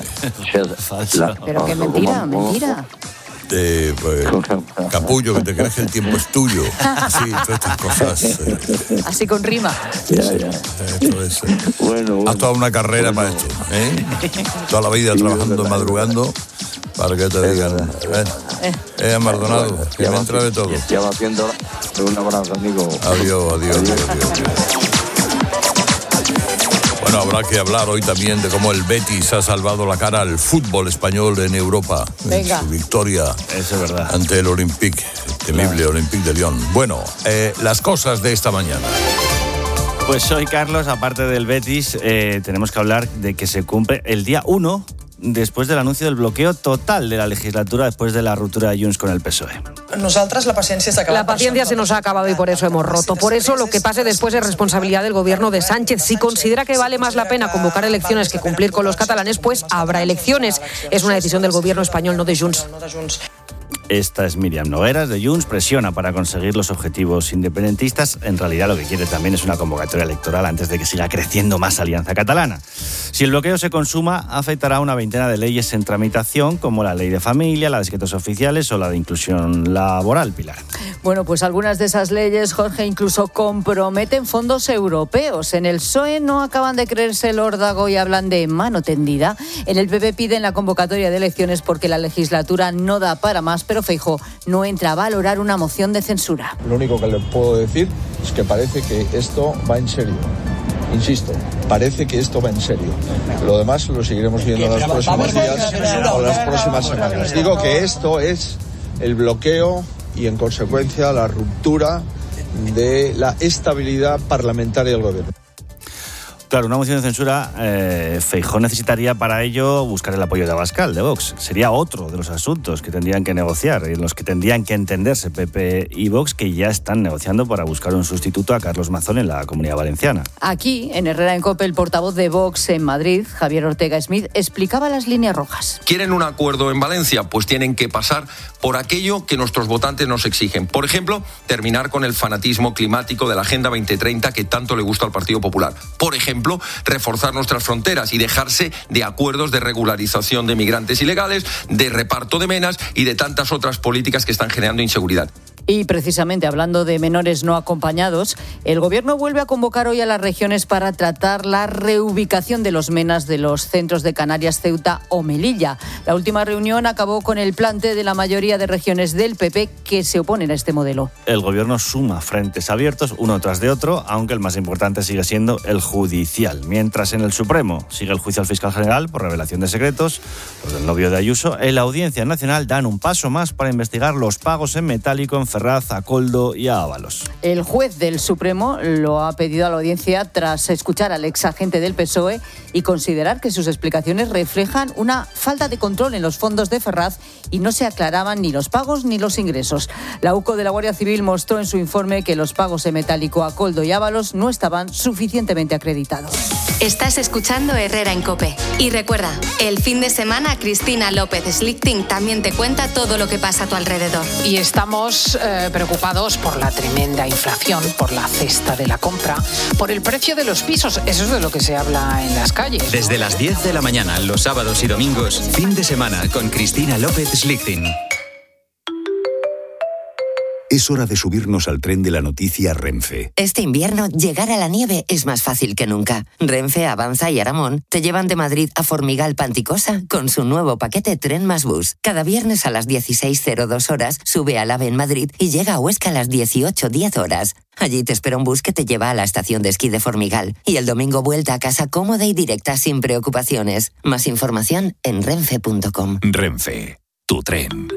la, Pero qué mentira, ¿cómo, cómo? mentira. Eh, pues, capullo, que te crees que el tiempo es tuyo. Sí, todas estas cosas. Eh, Así con rima. Ya, ya. Esto es, eh, bueno, bueno. Has toda una carrera bueno. para esto. ¿eh? Toda la vida sí, trabajando, verdad, madrugando, para que te digan. Eh, eh Maldonado, bueno, que me entra de todo. Ya va haciendo un abrazo, amigo. Adiós, adiós, adiós, adiós, adiós. Bueno, habrá que hablar hoy también de cómo el Betis ha salvado la cara al fútbol español en Europa. Venga. En su victoria Eso es verdad. ante el Olympique, el temible claro. Olympique de Lyon. Bueno, eh, las cosas de esta mañana. Pues hoy, Carlos, aparte del Betis, eh, tenemos que hablar de que se cumple el día uno después del anuncio del bloqueo total de la legislatura después de la ruptura de Junts con el P S O E. Nosotras la paciencia se acaba. La paciencia se nos ha acabado y por eso hemos roto. Por eso lo que pase después es responsabilidad del gobierno de Sánchez. Si considera que vale más la pena convocar elecciones que cumplir con los catalanes, pues habrá elecciones. Es una decisión del gobierno español, no de Junts. Esta es Míriam Nogueras de Junts, presiona para conseguir los objetivos independentistas. En realidad lo que quiere también es una convocatoria electoral antes de que siga creciendo más Alianza Catalana. Si el bloqueo se consuma, afectará a una veintena de leyes en tramitación, como la ley de familia, la de secretos oficiales o la de inclusión laboral, Pilar. Bueno, pues algunas de esas leyes, Jorge, incluso comprometen fondos europeos. En el P S O E no acaban de creerse el órdago y hablan de mano tendida. En el P P piden la convocatoria de elecciones porque la legislatura no da para más, pero Feijóo no entra a valorar una moción de censura. Lo único que le puedo decir es que parece que esto va en serio. Insisto, parece que esto va en serio. Lo demás lo seguiremos viendo en los próximos días o las próximas semanas. Digo que esto es el bloqueo y, en consecuencia, la ruptura de la estabilidad parlamentaria del gobierno. Claro, una moción de censura, eh, Feijóo necesitaría para ello buscar el apoyo de Abascal, de Vox. Sería otro de los asuntos que tendrían que negociar y en los que tendrían que entenderse P P y Vox, que ya están negociando para buscar un sustituto a Carlos Mazón en la Comunidad Valenciana. Aquí, en Herrera en COPE, el portavoz de Vox en Madrid, Javier Ortega Smith, explicaba las líneas rojas. ¿Quieren un acuerdo en Valencia? Pues tienen que pasar por aquello que nuestros votantes nos exigen. Por ejemplo, terminar con el fanatismo climático de la Agenda veinte treinta que tanto le gusta al Partido Popular. Por ejemplo, reforzar nuestras fronteras y dejarse de acuerdos de regularización de migrantes ilegales, de reparto de menas y de tantas otras políticas que están generando inseguridad. Y precisamente hablando de menores no acompañados, el Gobierno vuelve a convocar hoy a las regiones para tratar la reubicación de los menas de los centros de Canarias, Ceuta o Melilla. La última reunión acabó con el plante de la mayoría de regiones del P P que se oponen a este modelo. El Gobierno suma frentes abiertos uno tras de otro, aunque el más importante sigue siendo el judicial. Mientras en el Supremo sigue el juicio al fiscal general por revelación de secretos, los del novio de Ayuso, en la Audiencia Nacional dan un paso más para investigar los pagos en metálico en Ferraz, a Koldo y a Ábalos. El juez del Supremo lo ha pedido a la audiencia tras escuchar al exagente del P S O E y considerar que sus explicaciones reflejan una falta de control en los fondos de Ferraz y no se aclaraban ni los pagos ni los ingresos. La UCO de la Guardia Civil mostró en su informe que los pagos en metálico a Koldo y Ábalos no estaban suficientemente acreditados. Estás escuchando Herrera en COPE. Y recuerda, el fin de semana Cristina López Slichting también te cuenta todo lo que pasa a tu alrededor. Y estamos eh, preocupados por la tremenda inflación, por la cesta de la compra, por el precio de los pisos. Eso es de lo que se habla en las calles. Desde las diez de la mañana, los sábados y domingos, fin de semana con Cristina López Slichting. Es hora de subirnos al tren de la noticia Renfe. Este invierno, llegar a la nieve es más fácil que nunca. Renfe, Avanza y Aramón te llevan de Madrid a Formigal Panticosa con su nuevo paquete Tren más Bus. Cada viernes a las dieciséis cero dos horas sube al AVE en Madrid y llega a Huesca a las dieciocho diez horas. Allí te espera un bus que te lleva a la estación de esquí de Formigal. Y el domingo vuelta a casa cómoda y directa sin preocupaciones. Más información en renfe punto com. Renfe, tu tren.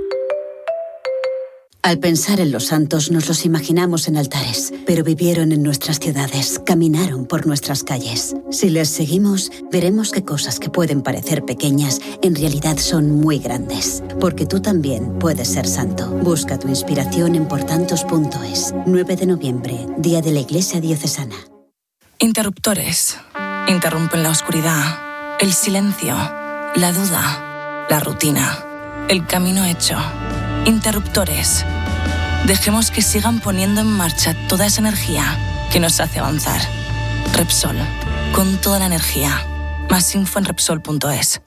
Al pensar en los santos nos los imaginamos en altares, pero vivieron en nuestras ciudades, caminaron por nuestras calles. Si les seguimos, veremos que cosas que pueden parecer pequeñas en realidad son muy grandes. Porque tú también puedes ser santo. Busca tu inspiración en portantos punto es. nueve de noviembre, Día de la Iglesia Diocesana. Interruptores. Interrumpen la oscuridad, el silencio, la duda, la rutina, el camino hecho. Interruptores. Dejemos que sigan poniendo en marcha toda esa energía que nos hace avanzar. Repsol. Con toda la energía. Más info en repsol punto es.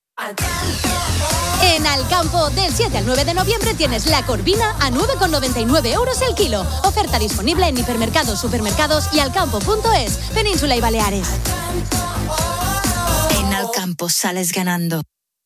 En Alcampo, del siete al nueve de noviembre tienes la corvina a nueve con noventa y nueve euros el kilo. Oferta disponible en hipermercados, supermercados y alcampo punto es. Península y Baleares. En Alcampo sales ganando.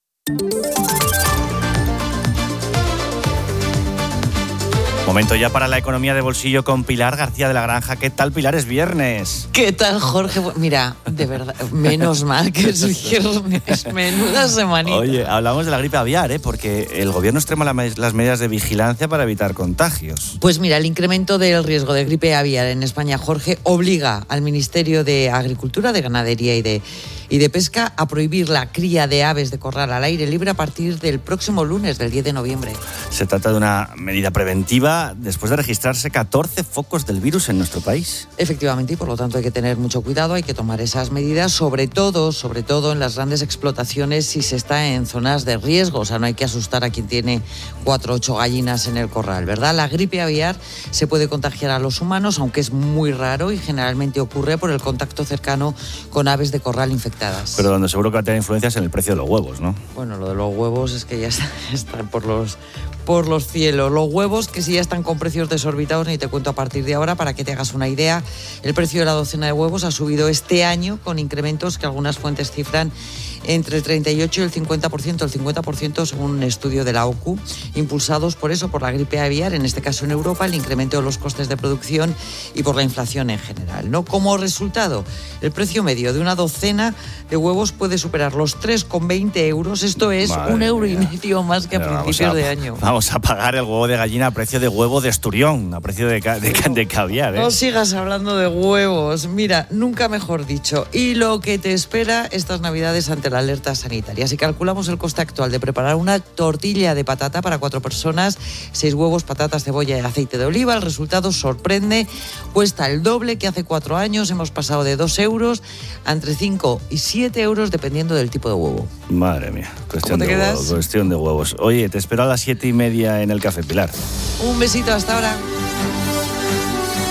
Momento ya para la economía de bolsillo con Pilar García de la Granja. ¿Qué tal, Pilar? Es viernes. ¿Qué tal, Jorge? Mira, de verdad, menos mal que es viernes. Menuda semanita. Oye, hablamos de la gripe aviar, ¿eh? Porque el gobierno extrema las medidas de vigilancia para evitar contagios. Pues mira, el incremento del riesgo de gripe aviar en España, Jorge, obliga al Ministerio de Agricultura, de Ganadería y de, y de Pesca a prohibir la cría de aves de corral al aire libre a partir del próximo lunes, del diez de noviembre. Se trata de una medida preventiva después de registrarse catorce focos del virus en nuestro país. Efectivamente, y por lo tanto hay que tener mucho cuidado, hay que tomar esas medidas, sobre todo, sobre todo en las grandes explotaciones si se está en zonas de riesgo. O sea, no hay que asustar a quien tiene cuatro o ocho gallinas en el corral, ¿verdad? La gripe aviar se puede contagiar a los humanos, aunque es muy raro y generalmente ocurre por el contacto cercano con aves de corral infectadas. Pero donde seguro que va a tener influencias en el precio de los huevos, ¿no? Bueno, lo de los huevos es que ya están está por los... por los cielos. Los huevos que sí ya están con precios desorbitados, ni te cuento a partir de ahora, para que te hagas una idea. El precio de la docena de huevos ha subido este año con incrementos que algunas fuentes cifran entre el treinta y ocho y el cincuenta por ciento. El cincuenta por ciento según un estudio de la O C U, impulsados por eso, por la gripe aviar, en este caso en Europa, el incremento de los costes de producción y por la inflación en general, ¿no? Como resultado, el precio medio de una docena de huevos puede superar los tres con veinte euros. Esto es Madre un euro mía. y medio más que a Pero principios a, de año. Vamos a pagar el huevo de gallina a precio de huevo de esturión, a precio de, de, de caviar, ¿eh? No sigas hablando de huevos. Mira, nunca mejor dicho. Y lo que te espera estas navidades ante la alerta sanitaria. Si calculamos el coste actual de preparar una tortilla de patata para cuatro personas, seis huevos, patatas, cebolla y aceite de oliva, el resultado sorprende. Cuesta el doble que hace cuatro años. Hemos pasado de dos euros a entre cinco y siete euros dependiendo del tipo de huevo. Madre mía, cuestión ¿Cómo te de quedas? huevos, cuestión de huevos. Oye, te espero a las siete y media en el café, Pilar. Un besito, hasta ahora.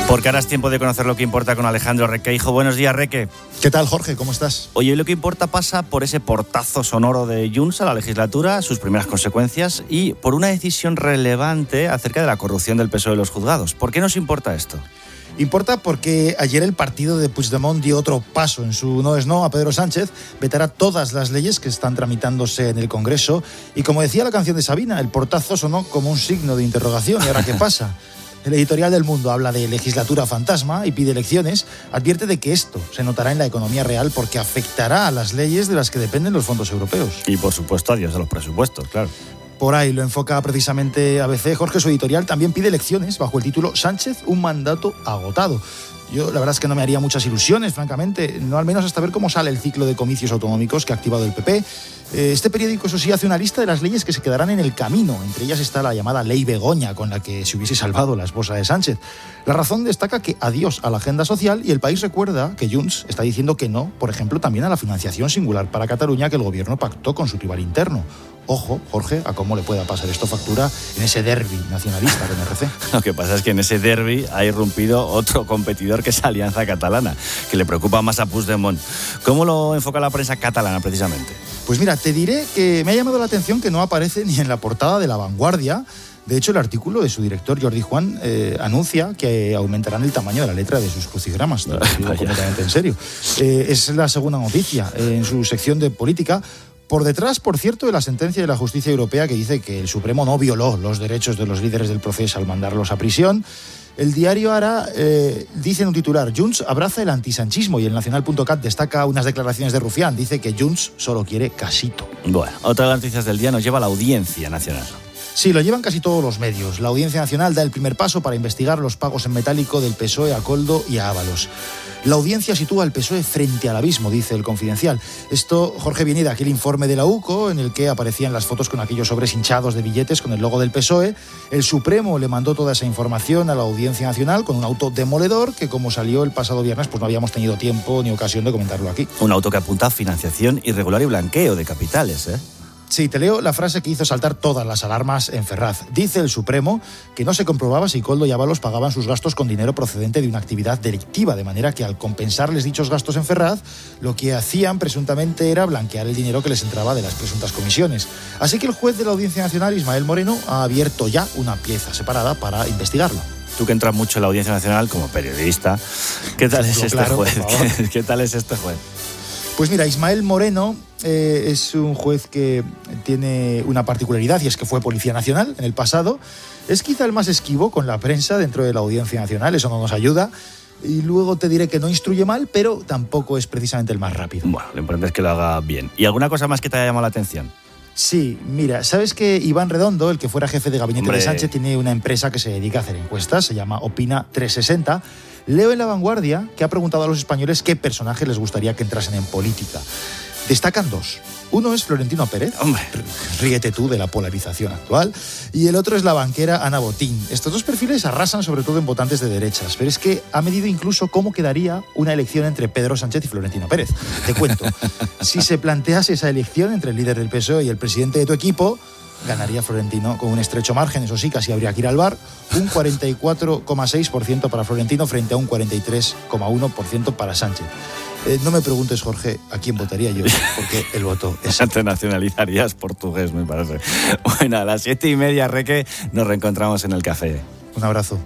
Porque ahora es tiempo de conocer lo que importa con Alejandro Requeijo. Buenos días, Reque. ¿Qué tal, Jorge? ¿Cómo estás? Oye, lo que importa pasa por ese portazo sonoro de Junts a la legislatura, sus primeras consecuencias y por una decisión relevante acerca de la corrupción del P S O E en los juzgados. ¿Por qué nos importa esto? Importa porque ayer el partido de Puigdemont dio otro paso en su no es no a Pedro Sánchez, vetará todas las leyes que están tramitándose en el Congreso y, como decía la canción de Sabina, el portazo sonó como un signo de interrogación. ¿Y ahora qué pasa? El editorial del Mundo habla de legislatura fantasma y pide elecciones. Advierte de que esto se notará en la economía real porque afectará a las leyes de las que dependen los fondos europeos. Y, por supuesto, adiós a los presupuestos, claro. Por ahí lo enfoca precisamente A B C. Jorge, su editorial también pide elecciones bajo el título Sánchez, un mandato agotado. Yo la verdad es que no me haría muchas ilusiones, francamente, no al menos hasta ver cómo sale el ciclo de comicios autonómicos que ha activado el P P. Este periódico, eso sí, hace una lista de las leyes que se quedarán en el camino. Entre ellas está la llamada Ley Begoña, con la que se hubiese salvado la esposa de Sánchez. La razón destaca que adiós a la agenda social, y El País recuerda que Junts está diciendo que no, por ejemplo, también a la financiación singular para Cataluña que el gobierno pactó con su rival interno. Ojo, Jorge, a cómo le pueda pasar esto factura en ese derbi nacionalista del M R C. Lo que pasa es que en ese derbi ha irrumpido otro competidor que es Alianza Catalana, que le preocupa más a Puigdemont. ¿Cómo lo enfoca la prensa catalana precisamente? Pues mira, te diré que me ha llamado la atención que no aparece ni en la portada de La Vanguardia. De hecho, el artículo de su director, Jordi Juan, eh, anuncia que aumentarán el tamaño de la letra de sus crucigramas. Te lo digo completamente en serio. Eh, es la segunda noticia eh, en su sección de política. Por detrás, por cierto, de la sentencia de la justicia europea que dice que el Supremo no violó los derechos de los líderes del proceso al mandarlos a prisión. El diario Ara eh, dice en un titular: Junts abraza el antisanchismo, y el Nacional punto cat destaca unas declaraciones de Rufián. Dice que Junts solo quiere casito. Bueno, otra de las noticias del día nos lleva a la Audiencia Nacional. Sí, lo llevan casi todos los medios. La Audiencia Nacional da el primer paso para investigar los pagos en metálico del P S O E a Koldo y a Ábalos. La audiencia sitúa al P S O E frente al abismo, dice El Confidencial. Esto, Jorge, viene de aquel informe de la U C O en el que aparecían las fotos con aquellos sobres hinchados de billetes con el logo del P S O E. El Supremo le mandó toda esa información a la Audiencia Nacional con un auto demoledor que, como salió el pasado viernes, pues no habíamos tenido tiempo ni ocasión de comentarlo aquí. Un auto que apunta a financiación irregular y blanqueo de capitales, ¿eh? Sí, te leo la frase que hizo saltar todas las alarmas en Ferraz. Dice el Supremo que no se comprobaba si Koldo y Ábalos pagaban sus gastos con dinero procedente de una actividad delictiva, de manera que al compensarles dichos gastos en Ferraz, lo que hacían presuntamente era blanquear el dinero que les entraba de las presuntas comisiones. Así que el juez de la Audiencia Nacional, Ismael Moreno, ha abierto ya una pieza separada para investigarlo. Tú que entras mucho en la Audiencia Nacional como periodista, ¿qué tal es este claro, juez? ¿Qué, ¿Qué tal es este juez? Pues mira, Ismael Moreno eh, es un juez que tiene una particularidad, y es que fue Policía Nacional en el pasado. Es quizá el más esquivo con la prensa dentro de la Audiencia Nacional, eso no nos ayuda. Y luego te diré que no instruye mal, pero tampoco es precisamente el más rápido. Bueno, lo importante es que lo haga bien. ¿Y alguna cosa más que te haya llamado la atención? Sí, mira, ¿sabes que Iván Redondo, el que fuera jefe de gabinete Hombre. de Sánchez, tiene una empresa que se dedica a hacer encuestas, se llama Opina trescientos sesenta? Leo en La Vanguardia que ha preguntado a los españoles qué personajes les gustaría que entrasen en política. Destacan dos. Uno es Florentino Pérez, Hombre. ríete tú de la polarización actual, y el otro es la banquera Ana Botín. Estos dos perfiles arrasan sobre todo en votantes de derechas, pero es que ha medido incluso cómo quedaría una elección entre Pedro Sánchez y Florentino Pérez. Te cuento, si se plantease esa elección entre el líder del P S O E y el presidente de tu equipo, ganaría Florentino con un estrecho margen, eso sí, casi habría que ir al V A R, un cuarenta y cuatro coma seis por ciento para Florentino frente a un cuarenta y tres coma uno por ciento para Sánchez. Eh, no me preguntes, Jorge, a quién votaría yo, porque el voto es... Te nacionalizarías portugués, me parece. Bueno, a las siete y media, Reque, nos reencontramos en el café. Un abrazo.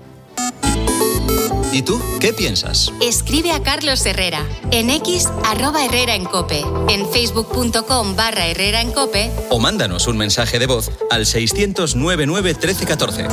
¿Y tú qué piensas? Escribe a Carlos Herrera en X, arroba Herrera en Cope, en facebook.com barra Herrera en Cope, O mándanos un mensaje de voz al seiscientos noventa y nueve trece catorce.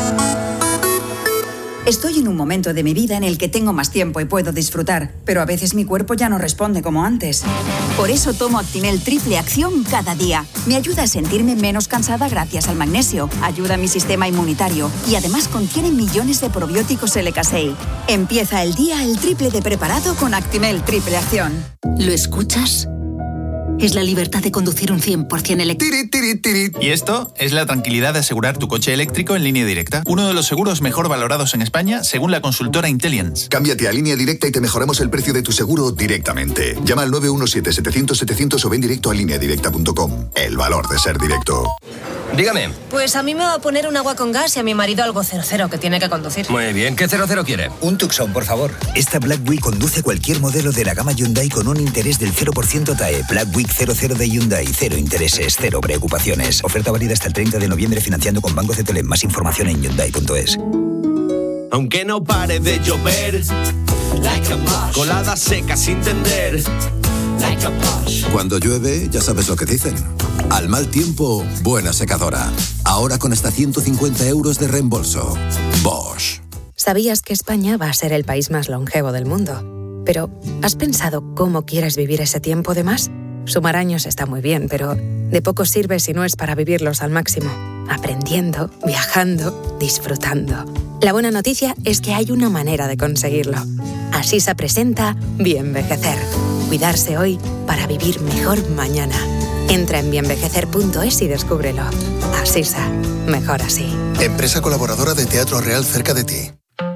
Estoy en un momento de mi vida en el que tengo más tiempo y puedo disfrutar, pero a veces mi cuerpo ya no responde como antes. Por eso tomo Actimel Triple Acción cada día. Me ayuda a sentirme menos cansada gracias al magnesio, ayuda a mi sistema inmunitario y además contiene millones de probióticos L K seis. Empieza el día el triple de preparado con Actimel Triple Acción. ¿Lo escuchas? Es la libertad de conducir un cien por ciento eléctrico. Y esto es la tranquilidad de asegurar tu coche eléctrico en Línea Directa. Uno de los seguros mejor valorados en España, según la consultora Intelliance. Cámbiate a Línea Directa y te mejoramos el precio de tu seguro directamente. Llama al nueve uno siete, setecientos, setecientos o ven directo a línea directa punto com. El valor de ser directo. Dígame. Pues a mí me va a poner un agua con gas y a mi marido algo cero cero que tiene que conducir. Muy bien, ¿qué cero cero quiere? Un Tucson, por favor. Esta Black Week conduce cualquier modelo de la gama Hyundai con un interés del cero por ciento T A E. Black Week cero cero de Hyundai. Cero intereses, cero preocupaciones. Oferta válida hasta el treinta de noviembre financiando con Banco C T L. Más información en Hyundai punto es. Aunque no pare de llover, colada seca sin tender. Cuando llueve, ya sabes lo que dicen. Al mal tiempo, buena secadora. Ahora con hasta ciento cincuenta euros de reembolso. Bosch. ¿Sabías que España va a ser el país más longevo del mundo? Pero, ¿has pensado cómo quieres vivir ese tiempo de más? Sumar años está muy bien, pero de poco sirve si no es para vivirlos al máximo. Aprendiendo, viajando, disfrutando. La buena noticia es que hay una manera de conseguirlo. Asisa presenta Bienvejecer. Cuidarse hoy para vivir mejor mañana. Entra en bienvejecer punto es y descúbrelo. Asisa. Mejor así. Empresa colaboradora de Teatro Real cerca de ti.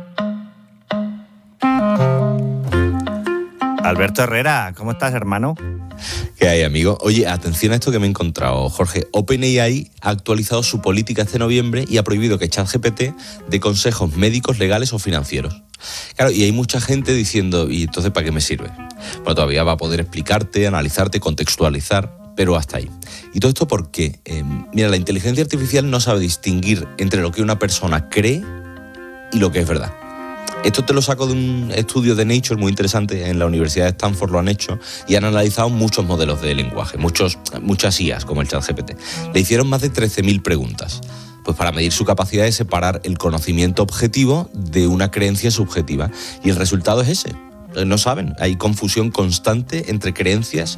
Alberto Herrera, ¿cómo estás, hermano? ¿Qué hay, amigo? Oye, atención a esto que me he encontrado, Jorge. OpenAI ha actualizado su política este noviembre y ha prohibido que ChatGPT dé consejos médicos, legales o financieros. Claro, y hay mucha gente diciendo, ¿y entonces para qué me sirve? Bueno, todavía va a poder explicarte, analizarte, contextualizar, pero hasta ahí. ¿Y todo esto por qué? Eh, mira, la inteligencia artificial no sabe distinguir entre lo que una persona cree y lo que es verdad. Esto te lo saco de un estudio de Nature muy interesante, en la Universidad de Stanford lo han hecho y han analizado muchos modelos de lenguaje, muchos, muchas I As como el ChatGPT. Le hicieron más de trece mil preguntas, pues para medir su capacidad de separar el conocimiento objetivo de una creencia subjetiva. Y el resultado es ese. No saben, hay confusión constante entre creencias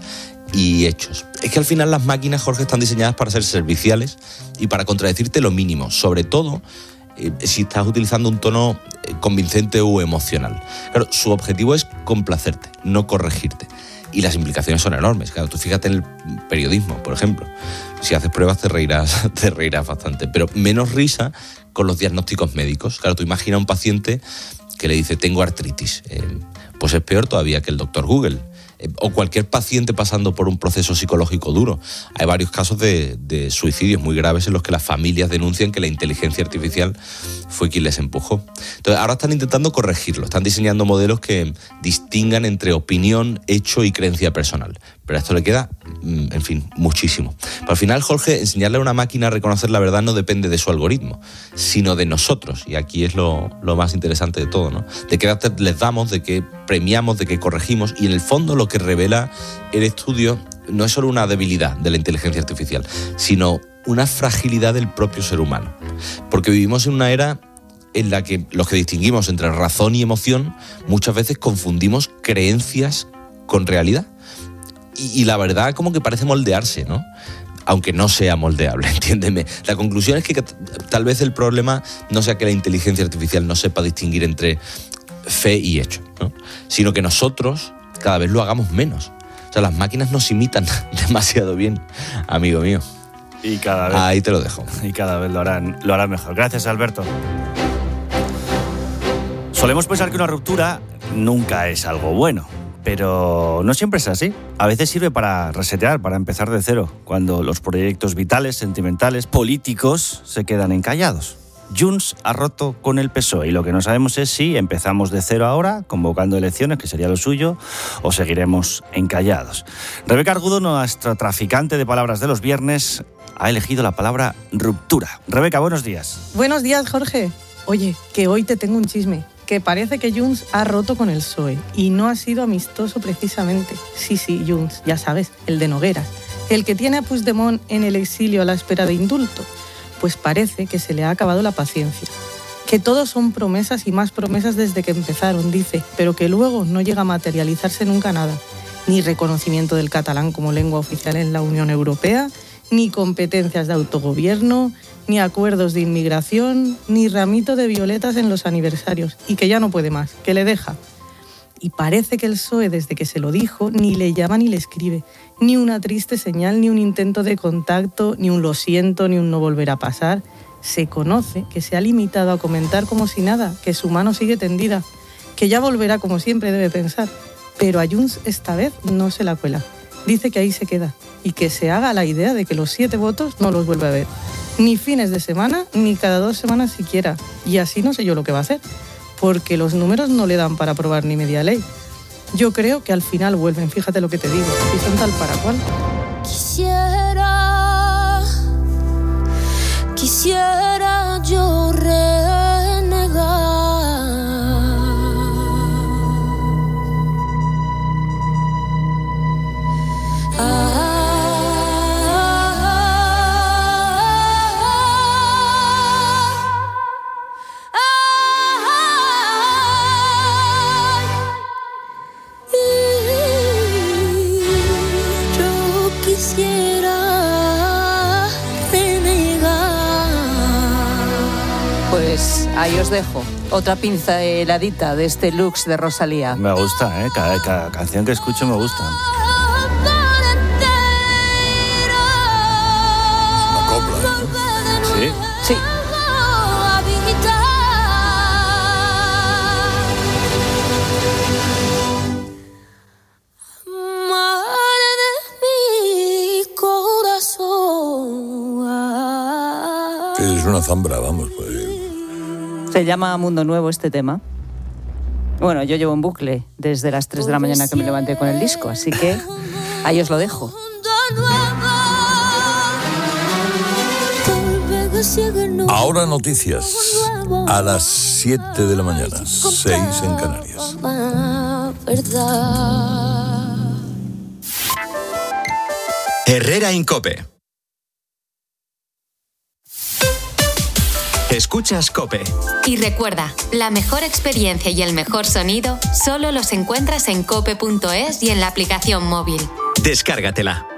y hechos. Es que al final las máquinas, Jorge, están diseñadas para ser serviciales y para contradecirte lo mínimo, sobre todo eh, si estás utilizando un tono eh, convincente o emocional. Claro, su objetivo es complacerte, no corregirte. Y las implicaciones son enormes. Claro, tú fíjate en el periodismo, por ejemplo. Si haces pruebas te reirás, te reirás bastante. Pero menos risa con los diagnósticos médicos. Claro, tú imagina a un paciente que le dice tengo artritis. Eh, pues es peor todavía que el doctor Google. Eh, o cualquier paciente pasando por un proceso psicológico duro. Hay varios casos de, de suicidios muy graves en los que las familias denuncian que la inteligencia artificial fue quien les empujó. Entonces ahora están intentando corregirlo, están diseñando modelos que distingan entre opinión, hecho y creencia personal. Pero a esto le queda, en fin, muchísimo. Pero al final, Jorge, enseñarle a una máquina a reconocer la verdad no depende de su algoritmo, sino de nosotros. Y aquí es lo, lo más interesante de todo, ¿no? De qué datos les damos, de qué premiamos, de qué corregimos. Y en el fondo lo que revela el estudio no es solo una debilidad de la inteligencia artificial, sino una fragilidad del propio ser humano. Porque vivimos en una era en la que los que distinguimos entre razón y emoción muchas veces confundimos creencias con realidad. Y, y la verdad como que parece moldearse, ¿no? Aunque no sea moldeable, entiéndeme. La conclusión es que tal vez el problema no sea que la inteligencia artificial no sepa distinguir entre fe y hecho, ¿no? Sino que nosotros cada vez lo hagamos menos. O sea, las máquinas nos imitan demasiado bien, amigo mío. Y cada vez... Ahí te lo dejo. Y cada vez lo harán, lo harán mejor. Gracias, Alberto. Solemos pensar que una ruptura nunca es algo bueno, pero no siempre es así. A veces sirve para resetear, para empezar de cero, cuando los proyectos vitales, sentimentales, políticos se quedan encallados. Junts ha roto con el P S O E y lo que no sabemos es si empezamos de cero ahora, convocando elecciones, que sería lo suyo, o seguiremos encallados. Rebeca Argudo, nuestra traficante de palabras de los viernes, ha elegido la palabra ruptura. Rebeca, buenos días. Buenos días, Jorge. Oye, que hoy te tengo un chisme. Que parece que Junts ha roto con el P S O E y no ha sido amistoso precisamente. Sí, sí, Junts, ya sabes, el de Nogueras, el que tiene a Puigdemont en el exilio a la espera de indulto. Pues parece que se le ha acabado la paciencia. Que todo son promesas y más promesas desde que empezaron, dice, pero que luego no llega a materializarse nunca nada. Ni reconocimiento del catalán como lengua oficial en la Unión Europea, ni competencias de autogobierno, ni acuerdos de inmigración, ni ramito de violetas en los aniversarios. Y que ya no puede más, que le deja. Y parece que el P S O E, desde que se lo dijo, ni le llama ni le escribe. Ni una triste señal, ni un intento de contacto, ni un lo siento, ni un no volverá a pasar. Se conoce que se ha limitado a comentar como si nada, que su mano sigue tendida, que ya volverá como siempre debe pensar. Pero a Junts esta vez no se la cuela. Dice que ahí se queda y que se haga la idea de que los siete votos no los vuelve a ver. Ni fines de semana, ni cada dos semanas siquiera. Y así no sé yo lo que va a hacer, porque los números no le dan para aprobar ni media ley. Yo creo que al final vuelven, fíjate lo que te digo, y son tal para cual. Quisiera, quisiera yo renegar. Ah, Pues ahí os dejo. Otra pinza heladita de este Lux de Rosalía. Me gusta, ¿eh? Cada, cada canción que escucho me gusta. Una copla, ¿no? Sí. Sí. Es una zambra, vamos. Pues. Se llama Mundo Nuevo este tema. Bueno, yo llevo en bucle desde las tres de la mañana que me levanté con el disco, así que ahí os lo dejo. Ahora noticias a las siete de la mañana, seis en Canarias. Herrera Incope. Escuchas COPE. Y recuerda, la mejor experiencia y el mejor sonido solo los encuentras en cope punto es y en la aplicación móvil. Descárgatela.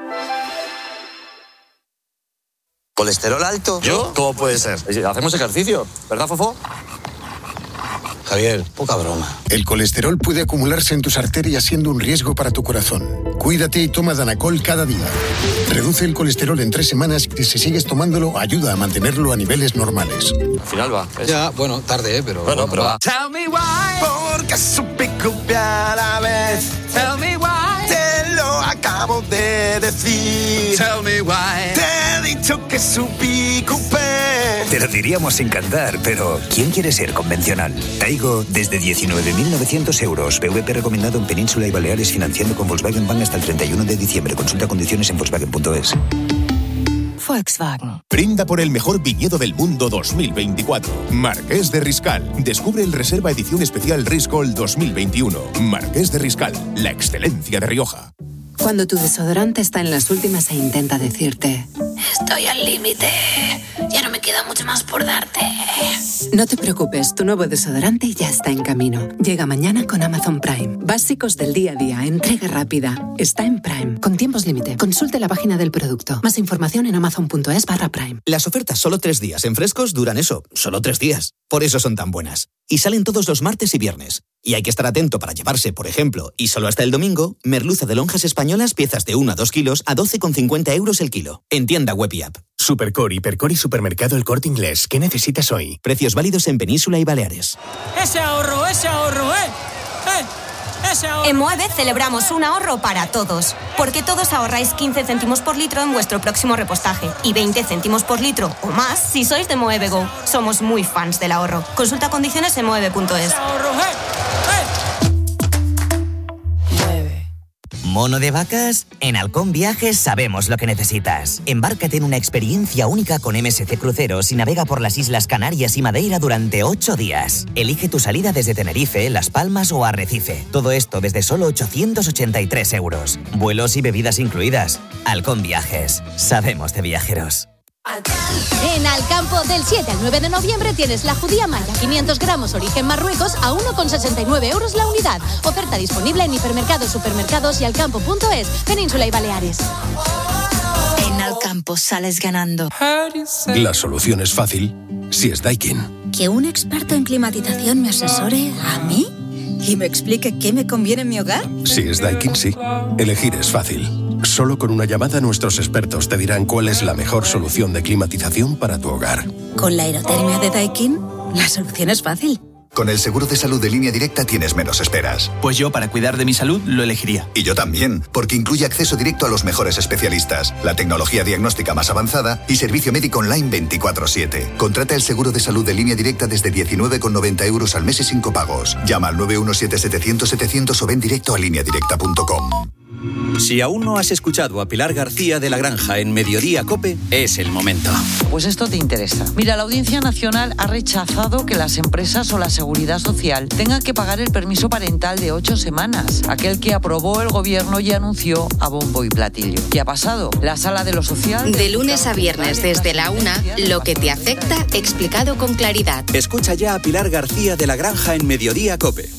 ¿Colesterol alto? ¿Yo? ¿Cómo puede ser? Hacemos ejercicio, ¿verdad, Fofo? Javier, poca broma. El colesterol puede acumularse en tus arterias siendo un riesgo para tu corazón. Cuídate y toma Danacol cada día. Reduce el colesterol en tres semanas y si sigues tomándolo, ayuda a mantenerlo a niveles normales. Al final va. ¿ves? Ya, bueno, tarde, ¿eh? Pero... Bueno, pero va. Tell me why, porque supe copiar a la vez. Tell me why, te lo acabo de decir. Tell me why, te he dicho que supí copiar. Te lo diríamos sin cantar, pero ¿quién quiere ser convencional? Taigo desde diecinueve mil novecientos euros. P V P recomendado en Península y Baleares, financiando con Volkswagen Bank hasta el treinta y uno de diciembre. Consulta condiciones en Volkswagen punto es. Volkswagen. Brinda por el mejor viñedo del mundo dos mil veinticuatro. Marqués de Riscal. Descubre el Reserva Edición Especial Riscol dos mil veintiuno. Marqués de Riscal. La excelencia de Rioja. Cuando tu desodorante está en las últimas e intenta decirte: estoy al límite, ya no me queda mucho más por darte. No te preocupes, tu nuevo desodorante ya está en camino. Llega mañana con Amazon Prime. Básicos del día a día, entrega rápida. Está en Prime, con tiempos límite. Consulte la página del producto. Más información en amazon punto es barra Prime. Las ofertas solo tres días en Frescos duran eso, solo tres días. Por eso son tan buenas. Y salen todos los martes y viernes. Y hay que estar atento para llevarse, por ejemplo, y solo hasta el domingo, merluza de lonjas españolas, piezas de uno a dos kilos a doce con cincuenta euros el kilo. En tienda web y app. Supercore, Hipercore y Supermercado El Corte Inglés. ¿Qué necesitas hoy? Precios válidos en Península y Baleares. ¡Ese ahorro, ese ahorro, eh! ¡Eh! En Moeve celebramos un ahorro para todos, porque todos ahorráis quince céntimos por litro en vuestro próximo repostaje y veinte céntimos por litro o más si sois de Moeve Go. Somos muy fans del ahorro. Consulta condiciones en moeve punto es. ¿Mono de vacas? En Halcón Viajes sabemos lo que necesitas. Embárcate en una experiencia única con M S C Cruceros y navega por las Islas Canarias y Madeira durante ocho días. Elige tu salida desde Tenerife, Las Palmas o Arrecife. Todo esto desde solo ochocientos ochenta y tres euros. Vuelos y bebidas incluidas. Halcón Viajes. Sabemos de viajeros. En Alcampo, del siete al nueve de noviembre tienes la judía maya, quinientos gramos, origen Marruecos, a uno con sesenta y nueve euros la unidad. Oferta disponible en hipermercados, supermercados y alcampo punto es, Península y Baleares. En Alcampo sales ganando. La solución es fácil si es Daikin. ¿Que un experto en climatización me asesore a mí? ¿Y me explique qué me conviene en mi hogar? Si es Daikin, sí. Elegir es fácil. Solo con una llamada nuestros expertos te dirán cuál es la mejor solución de climatización para tu hogar. Con la aerotermia de Daikin, la solución es fácil. Con el seguro de salud de Línea Directa tienes menos esperas. Pues yo, para cuidar de mi salud, lo elegiría. Y yo también, porque incluye acceso directo a los mejores especialistas, la tecnología diagnóstica más avanzada y servicio médico online veinticuatro siete. Contrata el seguro de salud de Línea Directa desde diecinueve con noventa euros al mes y sin copagos. Llama al nueve uno siete setecientos setecientos o ven directo a línea directa punto com. Si aún no has escuchado a Pilar García de la Granja en Mediodía COPE, es el momento. Pues esto te interesa. Mira, la Audiencia Nacional ha rechazado que las empresas o la Seguridad Social tengan que pagar el permiso parental de ocho semanas, aquel que aprobó el gobierno y anunció a bombo y platillo. ¿Qué ha pasado? La Sala de lo Social... De lunes a viernes desde la una, lo que te afecta explicado con claridad. Escucha ya a Pilar García de la Granja en Mediodía COPE.